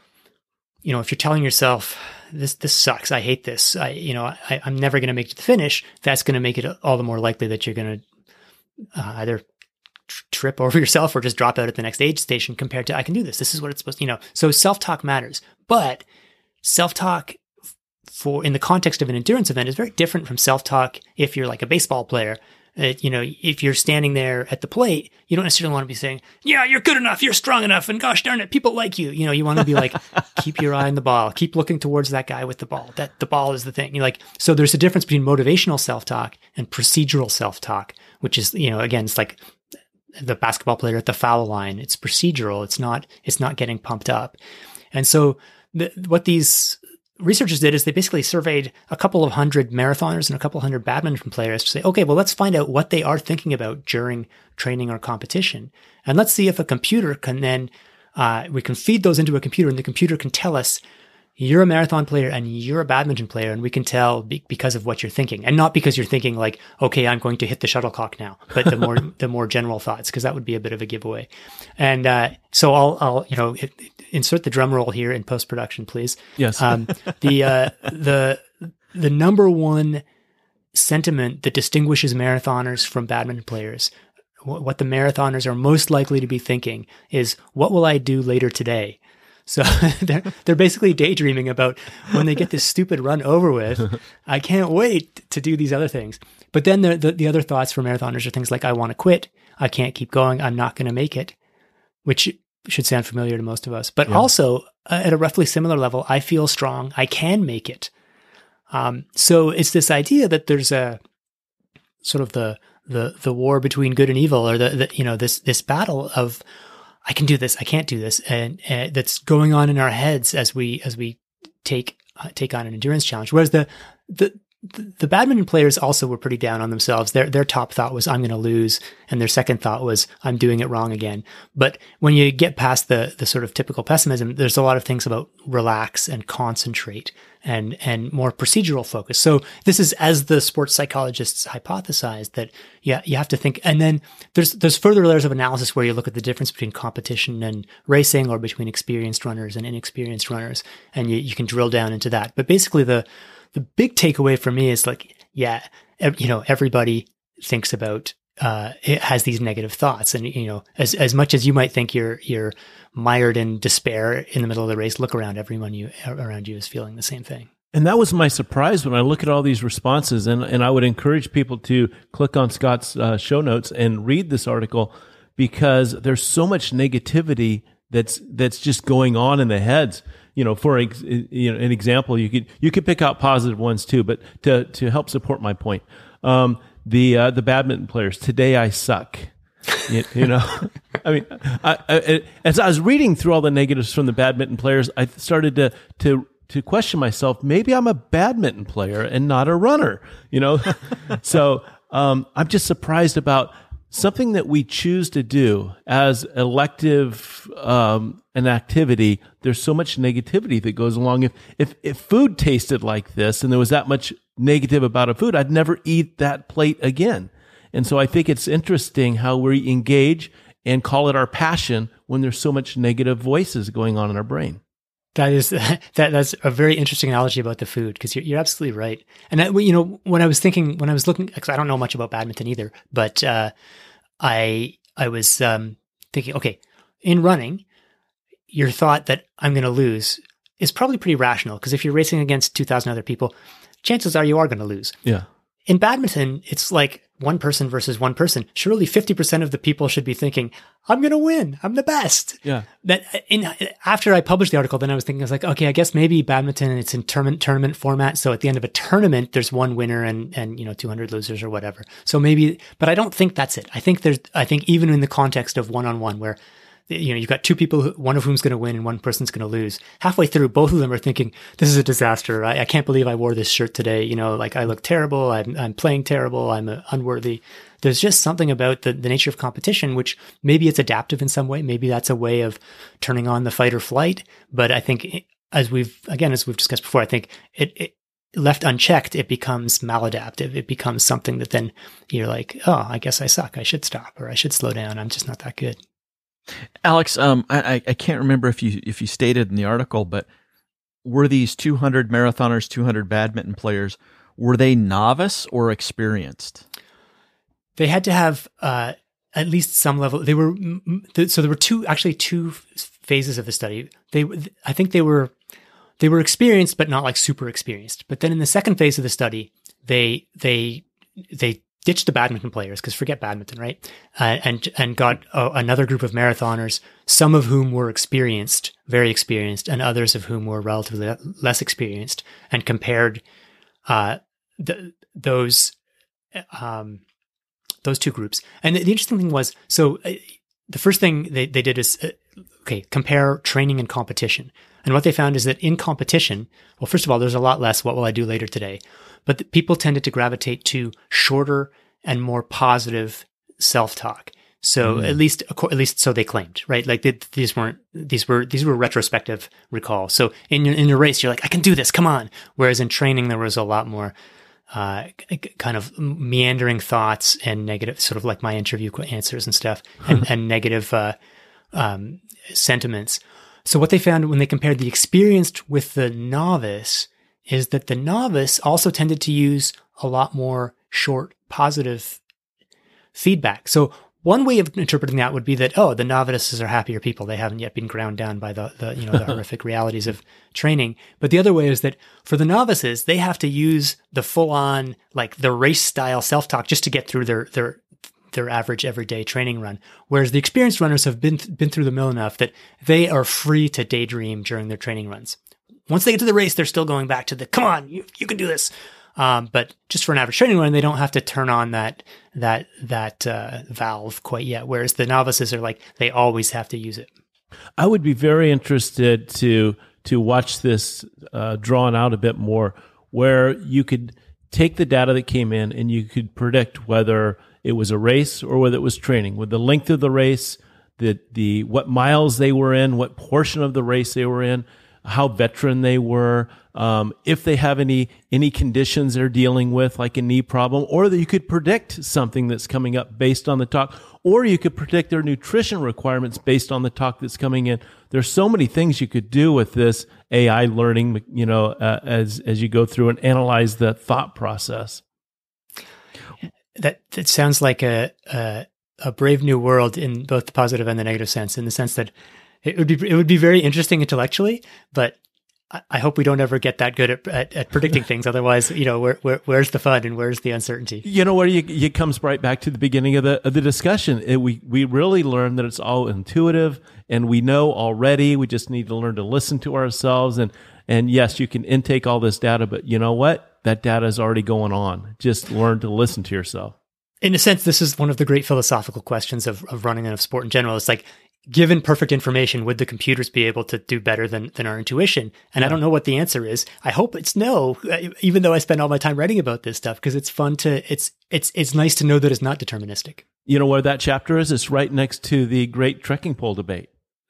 if you're telling yourself, this sucks, I hate this, I'm never going to make it to the finish, that's going to make it all the more likely that you're going to either trip over yourself or just drop out at the next aid station compared to, I can do this. This is what it's supposed to, So self-talk matters. But self-talk in the context of an endurance event is very different from self-talk if you're like a baseball player. If you're standing there at the plate, you don't necessarily want to be saying, yeah, you're good enough, you're strong enough, and gosh darn it, people like you. You want to be like, keep your eye on the ball, keep looking towards that guy with the ball. That the ball is the thing. So there's a difference between motivational self-talk and procedural self-talk, which is, again, it's like the basketball player at the foul line. It's procedural. It's not getting pumped up. And so what these researchers did is they basically surveyed a couple of hundred marathoners and a couple of hundred badminton players to say, okay, well, let's find out what they are thinking about during training or competition. And let's see if a computer can then, we can feed those into a computer and the computer can tell us, you're a marathon player and you're a badminton player. And we can tell because of what you're thinking, and not because you're thinking like, okay, I'm going to hit the shuttlecock now, but the more general thoughts, because that would be a bit of a giveaway. And, so I'll insert the drum roll here in post-production, please. Yes. The number one sentiment that distinguishes marathoners from badminton players, what the marathoners are most likely to be thinking is, what will I do later today? So they're basically daydreaming about when they get this stupid run over with, I can't wait to do these other things. But then the other thoughts for marathoners are things like, I want to quit, I can't keep going, I'm not going to make it, which should sound familiar to most of us. But also at a roughly similar level, I feel strong. I can make it. So it's this idea that there's a sort of the war between good and evil, or this battle of I can do this, I can't do this, and that's going on in our heads as we take on an endurance challenge. Whereas the badminton players also were pretty down on themselves. Their top thought was, I'm going to lose. And their second thought was, I'm doing it wrong again. But when you get past the sort of typical pessimism, there's a lot of things about relax and concentrate and more procedural focus. So this is, as the sports psychologists hypothesized, that you have to think. And then there's further layers of analysis where you look at the difference between competition and racing, or between experienced runners and inexperienced runners. And you can drill down into that. But basically the big takeaway for me is like, everybody thinks about, it has these negative thoughts. And, as much as you might think you're mired in despair in the middle of the race, look around, everyone around you is feeling the same thing. And that was my surprise when I look at all these responses. And I would encourage people to click on Scott's show notes and read this article, because there's so much negativity that's just going on in the heads. For an example, you could pick out positive ones too, but to help support my point, the badminton players, today I suck. I mean, as I was reading through all the negatives from the badminton players, I started to question myself. Maybe I'm a badminton player and not a runner. So I'm just surprised about something that we choose to do as elective an activity. There's so much negativity that goes along. If food tasted like this and there was that much negative about a food, I'd never eat that plate again. And so I think it's interesting how we engage and call it our passion when there's so much negative voices going on in our brain. That's a very interesting analogy about the food, because you're absolutely right. And when I was looking, because I don't know much about badminton either, but I was thinking, okay, in running, your thought that I'm going to lose is probably pretty rational, because if you're racing against 2,000 other people, chances are you are going to lose. Yeah. In badminton, it's like one person versus one person. Surely 50% of the people should be thinking, I'm going to win. I'm the best. Yeah. After I published the article, then I was thinking, okay, I guess maybe badminton, it's in tournament format. So at the end of a tournament, there's one winner and 200 losers or whatever. So maybe, but I don't think that's it. I think even in the context of one-on-one, where you've got two people, one of whom's going to win and one person's going to lose. Halfway through, both of them are thinking, this is a disaster. I can't believe I wore this shirt today. Like I look terrible. I'm playing terrible. I'm unworthy. There's just something about the nature of competition, which maybe it's adaptive in some way. Maybe that's a way of turning on the fight or flight. But I think as we've discussed before, I think it left unchecked, it becomes maladaptive. It becomes something that then you're like, oh, I guess I suck. I should stop, or I should slow down. I'm just not that good. Alex, I can't remember if you stated in the article, but were these 200 marathoners, 200 badminton players, were they novice or experienced? They had to have at least some level. They were so there were two phases of the study. I think they were experienced, but not like super experienced. But then in the second phase of the study, they ditched the badminton players, because forget badminton, right? And got another group of marathoners, some of whom were experienced, very experienced, and others of whom were relatively less experienced, and compared those two groups. And the interesting thing was, so the first thing they did is, compare training and competition. And what they found is that in competition, well, first of all, there's a lot less what will I do later today, but the people tended to gravitate to shorter and more positive self-talk. So at least so they claimed, right? Like these were retrospective recall. So in your race, you're like, I can do this, come on. Whereas in training, there was a lot more kind of meandering thoughts and negative, sort of like my interview answers and stuff, and negative sentiments. So what they found when they compared the experienced with the novice is that the novice also tended to use a lot more short, positive feedback. So one way of interpreting that would be that, the novices are happier people. They haven't yet been ground down by the horrific realities of training. But the other way is that for the novices, they have to use the full on, like the race style self-talk just to get through their their average everyday training run. Whereas the experienced runners have been through the mill enough that they are free to daydream during their training runs. Once they get to the race, they're still going back to the, come on, you can do this. But just for an average training run, they don't have to turn on that valve quite yet. Whereas the novices are like, they always have to use it. I would be very interested to watch this drawn out a bit more, where you could take the data that came in and you could predict whether it was a race or whether it was training, with the length of the race, the what miles they were in, what portion of the race they were in, how veteran they were, if they have any conditions they're dealing with, like a knee problem, or that you could predict something that's coming up based on the talk, or you could predict their nutrition requirements based on the talk that's coming in. There's so many things you could do with this AI learning, as you go through and analyze the thought process. That sounds like a brave new world in both the positive and the negative sense, in the sense that it would be very interesting intellectually, but I hope we don't ever get that good at predicting things. Otherwise, where's the fun and where's the uncertainty? Where it comes right back to the beginning of the discussion. We really learned that it's all intuitive and we know already. We just need to learn to listen to ourselves. And yes, you can intake all this data, but you know what? That data is already going on. Just learn to listen to yourself. In a sense, this is one of the great philosophical questions of running and of sport in general. It's like, given perfect information, would the computers be able to do better than our intuition? And I don't know what the answer is. I hope it's no, even though I spend all my time writing about this stuff, because it's fun it's nice to know that it's not deterministic. You know where that chapter is? It's right next to the great trekking pole debate.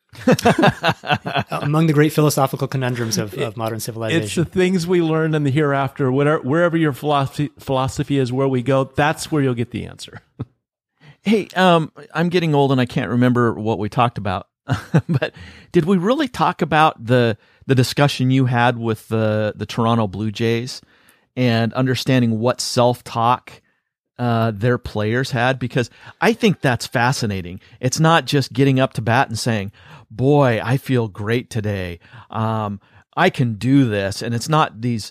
Among the great philosophical conundrums of modern civilization. It's the things we learn in the hereafter. Wherever your philosophy is, where we go, that's where you'll get the answer. Hey, I'm getting old and I can't remember what we talked about, but did we really talk about the discussion you had with the Toronto Blue Jays and understanding what self-talk their players had? Because I think that's fascinating. It's not just getting up to bat and saying, boy, I feel great today. I can do this. And it's not these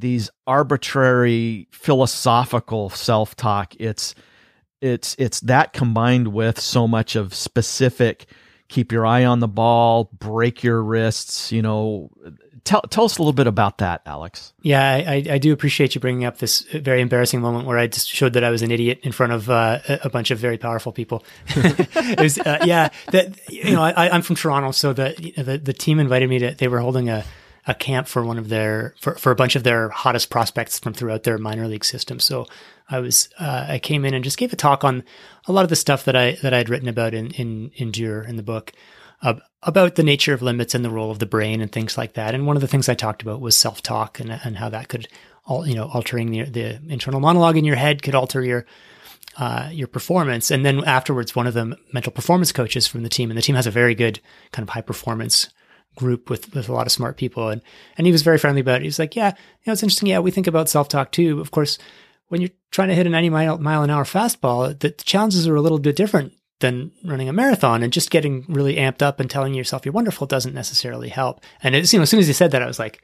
arbitrary philosophical self-talk. It's that combined with so much of specific, keep your eye on the ball, break your wrists, Tell us a little bit about that, Alex. Yeah, I do appreciate you bringing up this very embarrassing moment where I just showed that I was an idiot in front of a bunch of very powerful people. It was, I'm from Toronto, so the team invited me they were holding a camp for one of for a bunch of their hottest prospects from throughout their minor league system. So I came in and just gave a talk on a lot of the stuff that I'd written about in Endure in the book, about the nature of limits and the role of the brain and things like that. And one of the things I talked about was self-talk and how that could, altering the internal monologue in your head could alter your performance. And then afterwards, one of the mental performance coaches from the team, and the team has a very good kind of high performance group with a lot of smart people. And he was very friendly about it. He was like, yeah, it's interesting. Yeah, we think about self-talk too. Of course, when you're trying to hit a 90 mile an hour fastball, the challenges are a little bit different than running a marathon, and just getting really amped up and telling yourself you're wonderful doesn't necessarily help. And as soon as he said that, I was like,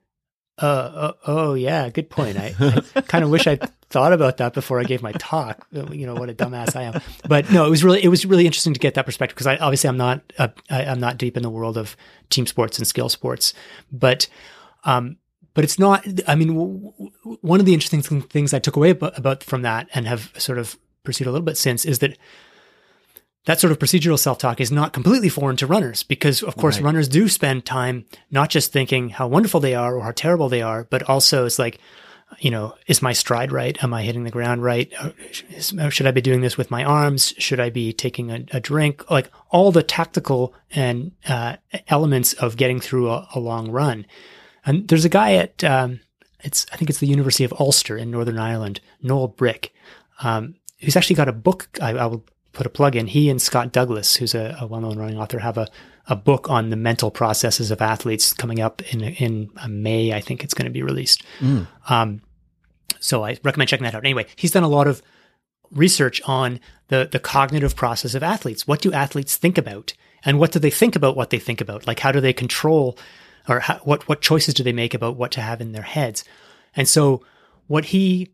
oh yeah, good point. I kind of wish I thought about that before I gave my talk. What a dumbass I am. But no, it was really interesting to get that perspective, because I'm not deep in the world of team sports and skill sports, but it's not. I mean, one of the interesting things I took away about from that, and have sort of pursued a little bit since, is that sort of procedural self-talk is not completely foreign to runners, because of course runners do spend time not just thinking how wonderful they are or how terrible they are, but also it's like, is my stride right? Am I hitting the ground right? Should I be doing this with my arms? Should I be taking a drink? Like all the tactical and elements of getting through a long run. And there's a guy at, I think it's the University of Ulster in Northern Ireland, Noel Brick, who's actually got a book. I will put a plug in. He and Scott Douglas, who's a well-known running author, have a book on the mental processes of athletes coming up in May. I think it's going to be released. So I recommend checking that out. Anyway, he's done a lot of research on the cognitive process of athletes. What do athletes think about? And what do they think about what they think about? Like, how do they control, or what choices do they make about what to have in their heads? And so what he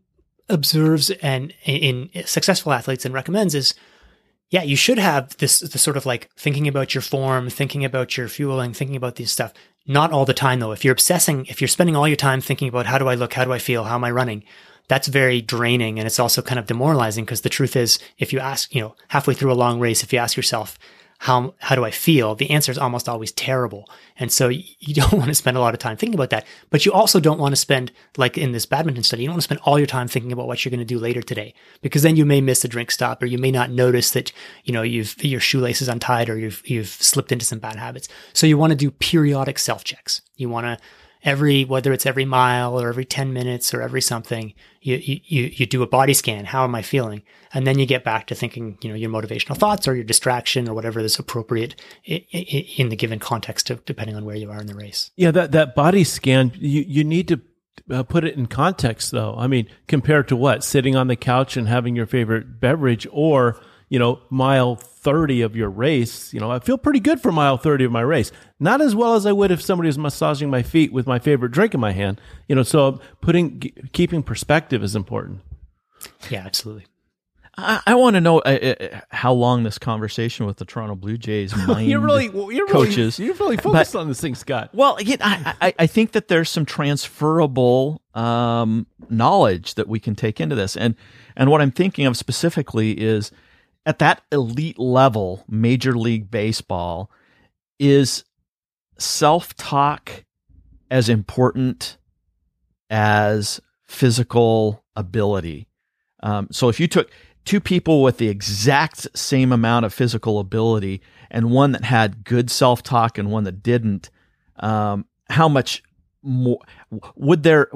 observes and in successful athletes and recommends is, yeah, you should have this sort of like thinking about your form, thinking about your fueling, thinking about these stuff. Not all the time though. If you're spending all your time thinking about how do I look, how do I feel, how am I running, that's very draining. And it's also kind of demoralizing because the truth is, if you ask, halfway through a long race, if you ask yourself, how do I feel? The answer is almost always terrible. And so you don't want to spend a lot of time thinking about that. But you also don't want to spend, like in this badminton study, you don't want to spend all your time thinking about what you're going to do later today, because then you may miss a drink stop, or you may not notice that, your shoelace is untied, or you've slipped into some bad habits. So you want to do periodic self-checks. You want to, whether it's every mile or every 10 minutes or every something, you do a body scan. How am I feeling? And then you get back to thinking, your motivational thoughts or your distraction or whatever is appropriate in the given context depending on where you are in the race. Yeah, that body scan, you need to put it in context though. I mean, compared to what? Sitting on the couch and having your favorite beverage, or, mile 30 of your race. I feel pretty good for mile 30 of my race. Not as well as I would if somebody was massaging my feet with my favorite drink in my hand. So keeping perspective is important. Yeah, absolutely. I want to know how long this conversation with the Toronto Blue Jays mind coaches. You're really focused on this thing, Scott. Well, again, I think that there's some transferable knowledge that we can take into this. And what I'm thinking of specifically is, at that elite level, Major League Baseball, is self-talk as important as physical ability? So if you took two people with the exact same amount of physical ability, and one that had good self-talk and one that didn't, how much more would their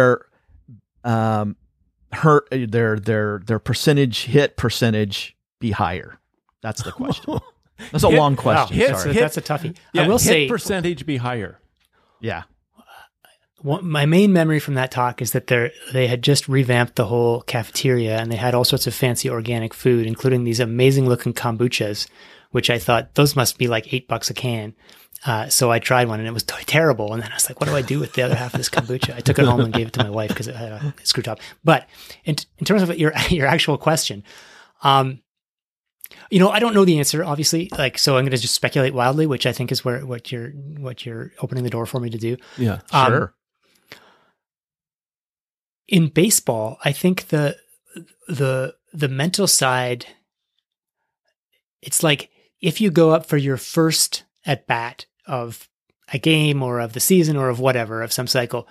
hit percentage be higher? That's the question. That's a long question. That's a toughie. Yeah, I will say percentage be higher. Yeah. My main memory from that talk is that they had just revamped the whole cafeteria, and they had all sorts of fancy organic food, including these amazing looking kombuchas, which I thought those must be like $8 a can. So I tried one and it was terrible. And then I was like, what do I do with the other half of this kombucha? I took it home and gave it to my wife because it had a screw top. But in terms of your actual question, I don't know the answer, obviously. So I'm going to just speculate wildly, which I think is what you're opening the door for me to do. Yeah, sure. In baseball, I think the mental side, it's like if you go up for your first at bat of a game or of the season or of whatever, of some cycle,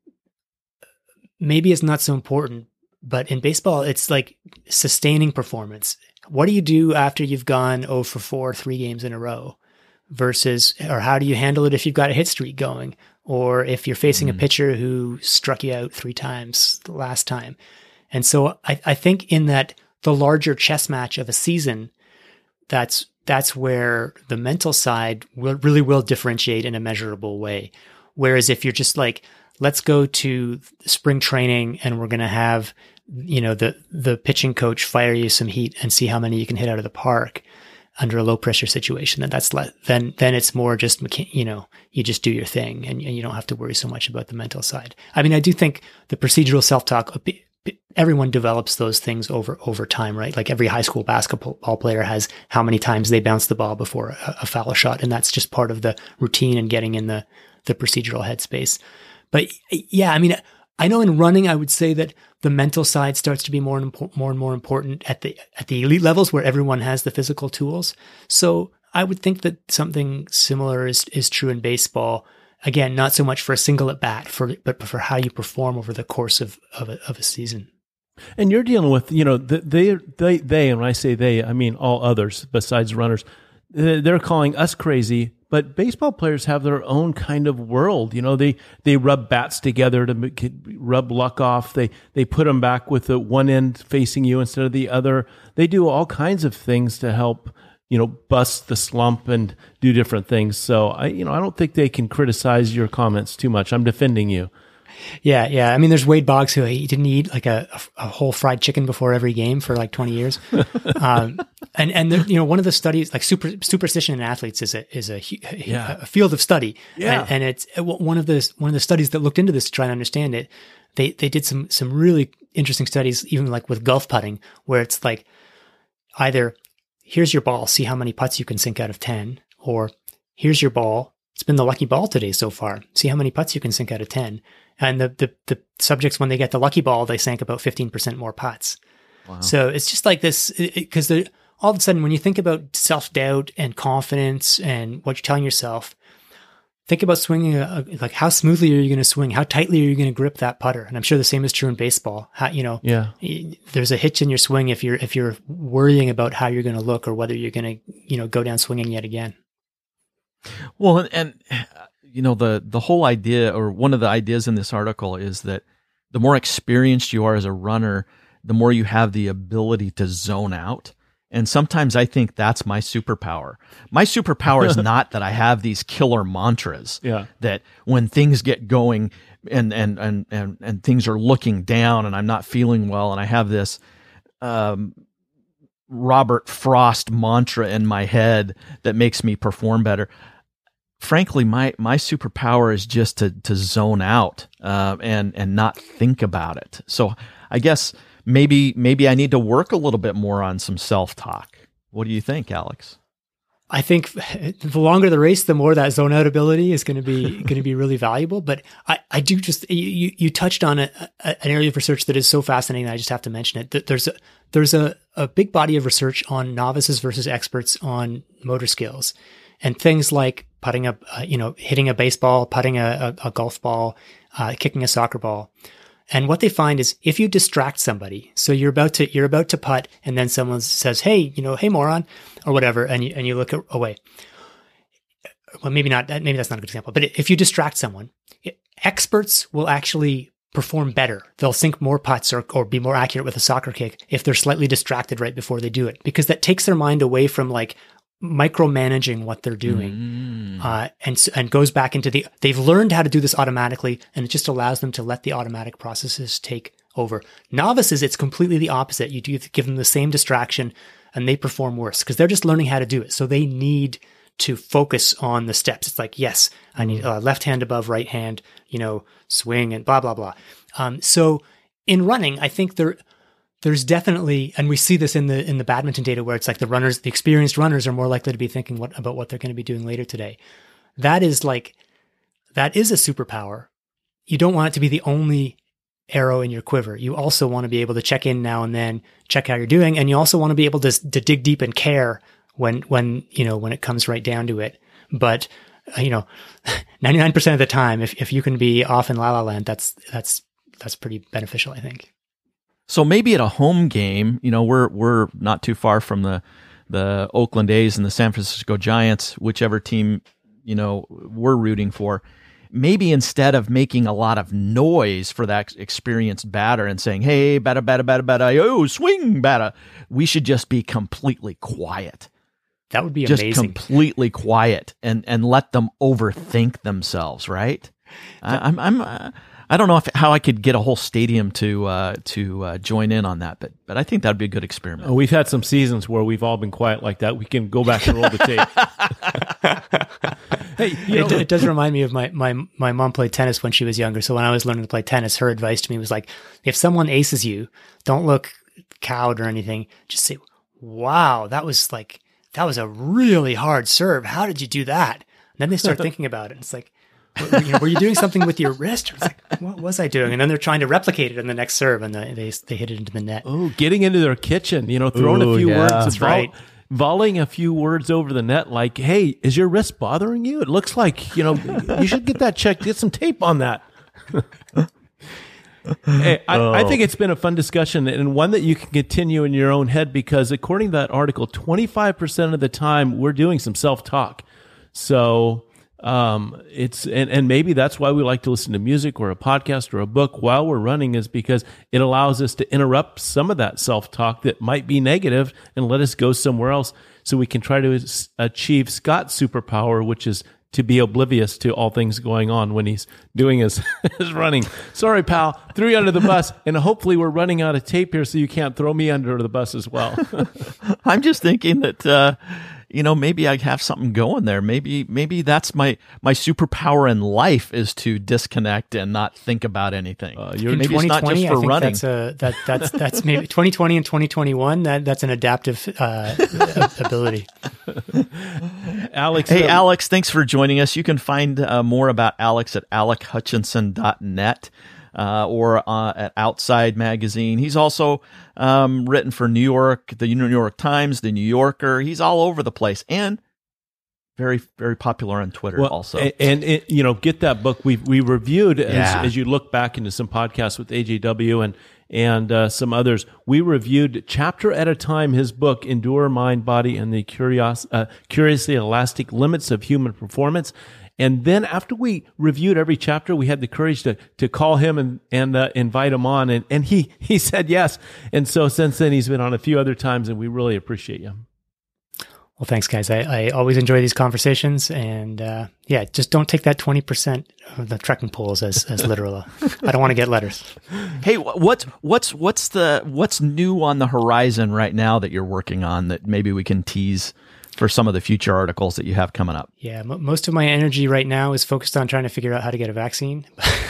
maybe it's not so important. But in baseball, it's like sustaining performance. What do you do after you've gone 0 for 4, 3 games in a row? Or how do you handle it if you've got a hit streak going? Or if you're facing a pitcher who struck you out 3 times the last time. And so I think in that the larger chess match of a season, that's where the mental side really will differentiate in a measurable way. Whereas if you're just like, let's go to spring training and we're going to have, the pitching coach fire you some heat and see how many you can hit out of the park under a low pressure situation, then it's more just, you just do your thing and you don't have to worry so much about the mental side. I mean, I do think the procedural self-talk, everyone develops those things over time, right? Like every high school basketball player has how many times they bounce the ball before a foul shot. And that's just part of the routine and getting in the procedural headspace. But yeah, I mean, I know in running, I would say that the mental side starts to be more and more important at the elite levels where everyone has the physical tools. So I would think that something similar is true in baseball. Again, not so much for a single at bat, but for how you perform over the course of a season. And you're dealing with, they, and when I say they, I mean all others besides runners. They're calling us crazy, but baseball players have their own kind of world. They rub bats together to rub luck off. They put them back with the one end facing you instead of the other. They do all kinds of things to help, bust the slump and do different things. So I don't think they can criticize your comments too much. I'm defending you. Yeah. I mean, there's Wade Boggs who he didn't eat like a whole fried chicken before every game for like 20 years. And there, one of the studies, like superstition in athletes is a field of study. Yeah. And it's one of the studies that looked into this to try and understand it. They did some really interesting studies, even like with golf putting, where it's like either here's your ball, see how many putts you can sink out of 10, or here's your ball, it's been the lucky ball today so far, see how many putts you can sink out of 10. And the subjects, when they get the lucky ball, they sank about 15% more putts. Wow. So it's just like this, because all of a sudden, when you think about self-doubt and confidence and what you're telling yourself, think about swinging, like how smoothly are you going to swing? How tightly are you going to grip that putter? And I'm sure the same is true in baseball. There's a hitch in your swing if you're worrying about how you're going to look or whether you're going to, go down swinging yet again. Well, and the whole idea, or one of the ideas in this article, is that the more experienced you are as a runner, the more you have the ability to zone out. And sometimes I think that's my superpower. My superpower is not that I have these killer mantras that when things get going and things are looking down and I'm not feeling well and I have this Robert Frost mantra in my head that makes me perform better. Frankly, my superpower is just to zone out and not think about it. So I guess maybe I need to work a little bit more on some self-talk. What do you think, Alex? I think the longer the race, the more that zone out ability is going to be really valuable. But I do just you touched on an area of research that is so fascinating that I just have to mention it. There's a big body of research on novices versus experts on motor skills, and things like putting hitting a baseball, putting a golf ball, kicking a soccer ball. And what they find is if you distract somebody, so you're about to putt, and then someone says, "Hey, hey moron," or whatever, and you look away. Well, maybe not. Maybe that's not a good example. But if you distract someone, experts will actually perform better. They'll sink more putts or be more accurate with a soccer kick if they're slightly distracted right before they do it, because that takes their mind away from like micromanaging what they're doing, and goes back into they've learned how to do this automatically, and it just allows them to let the automatic processes take over. Novices, it's completely the opposite. You do give them the same distraction and they perform worse because they're just learning how to do it. So they need to focus on the steps. It's like, yes, I need left hand above right hand, swing and blah, blah, blah. So in running, I think there's definitely, and we see this in the badminton data where it's like the experienced runners are more likely to be thinking about what they're going to be doing later today. That is a superpower. You don't want it to be the only arrow in your quiver. You also want to be able to check in now and then, check how you're doing. And you also want to be able to dig deep and care when it comes right down to it. But, 99% of the time, if you can be off in La La Land, that's pretty beneficial, I think. So maybe at a home game, we're not too far from the Oakland A's and the San Francisco Giants, whichever team, we're rooting for. Maybe instead of making a lot of noise for that experienced batter and saying, "Hey, batter, batter, batter, batter, oh, swing, batter," we should just be completely quiet. That would be amazing. Just completely quiet and let them overthink themselves, right? I don't know how I could get a whole stadium to join in on that, but I think that'd be a good experiment. We've had some seasons where we've all been quiet like that. We can go back and roll the tape. Hey, it does remind me of my mom played tennis when she was younger. So when I was learning to play tennis, her advice to me was like, if someone aces you, don't look cowed or anything. Just say, "Wow, that was a really hard serve. How did you do that?" And then they start thinking about it. And it's like, were you doing something with your wrist? Or it's like, what was I doing? And then they're trying to replicate it in the next serve, and they hit it into the net. Oh, getting into their kitchen, throwing a few words. That's right. Volleying a few words over the net like, "Hey, is your wrist bothering you? It looks like, you should get that checked. Get some tape on that." Hey, I think it's been a fun discussion and one that you can continue in your own head because according to that article, 25% of the time we're doing some self-talk. So it's maybe that's why we like to listen to music or a podcast or a book while we're running, is because it allows us to interrupt some of that self-talk that might be negative and let us go somewhere else so we can try to achieve Scott's superpower, which is to be oblivious to all things going on when he's doing his running. Sorry, pal, threw you under the bus, and hopefully we're running out of tape here so you can't throw me under the bus as well. I'm just thinking that maybe I have something going there. Maybe that's my superpower in life is to disconnect and not think about anything. Maybe it's not just for running. That's maybe 2020 and 2021. That's an adaptive ability. Alex, hey Alex, thanks for joining us. You can find more about Alex at AlecHutchinson.net. Or at Outside Magazine. He's also written for the New York Times, the New Yorker. He's all over the place and very, very popular on Twitter also. And get that book. We reviewed, as you look back into some podcasts with AJW and some others, we reviewed chapter at a time his book, Endure, Mind, Body, and the Curiously Elastic Limits of Human Performance. And then after we reviewed every chapter, we had the courage to call him and invite him on. And he said yes. And so since then, he's been on a few other times, and we really appreciate you. Well, thanks, guys. I always enjoy these conversations. And just don't take that 20% of the trekking poles as literal. I don't want to get letters. Hey, what's new on the horizon right now that you're working on that maybe we can tease for some of the future articles that you have coming up? Yeah, most of my energy right now is focused on trying to figure out how to get a vaccine.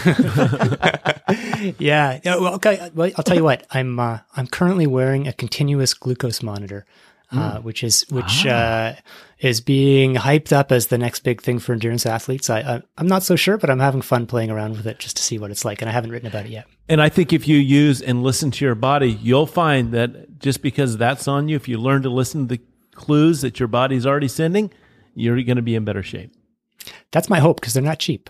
Yeah. Well, okay. Well, I'll tell you what. I'm currently wearing a continuous glucose monitor, which is being hyped up as the next big thing for endurance athletes. I'm not so sure, but I'm having fun playing around with it just to see what it's like, and I haven't written about it yet. And I think if you use and listen to your body, you'll find that just because that's on you, if you learn to listen to the clues that your body's already sending, you're going to be in better shape. That's my hope, because they're not cheap.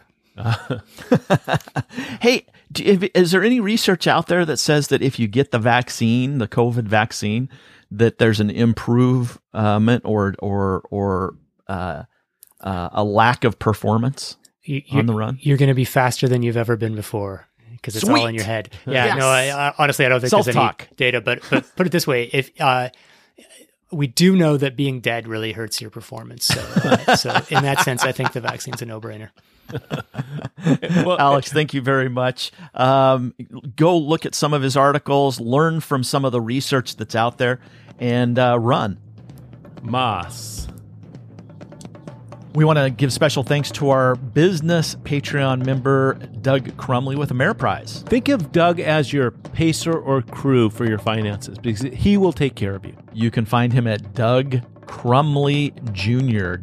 Hey, is there any research out there that says that if you get the vaccine, the COVID vaccine, that there's an improvement or a lack of performance on the run? You're going to be faster than you've ever been before, because it's all in your head. Yeah, yes. No, I honestly, I don't think there's any data, but put it this way: if we do know that being dead really hurts your performance. So in that sense, I think the vaccine's a no-brainer. Well, Alex, thank you very much. Go look at some of his articles, learn from some of the research that's out there, and run. Mas. We want to give special thanks to our business Patreon member, Doug Crumley with Ameriprise. Think of Doug as your pacer or crew for your finances, because he will take care of you. You can find him at Doug Crumley Jr.,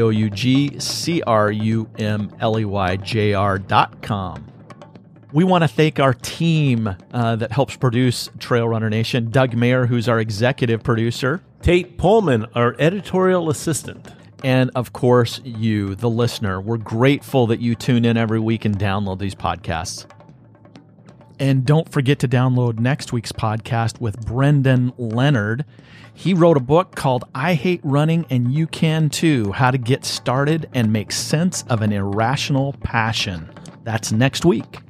DougCrumleyJR.com. We want to thank our team that helps produce Trail Runner Nation. Doug Mayer, who's our executive producer. Tate Pullman, our editorial assistant. And, of course, you, the listener. We're grateful that you tune in every week and download these podcasts. And don't forget to download next week's podcast with Brendan Leonard. He wrote a book called I Hate Running and You Can Too, How to Get Started and Make Sense of an Irrational Passion. That's next week.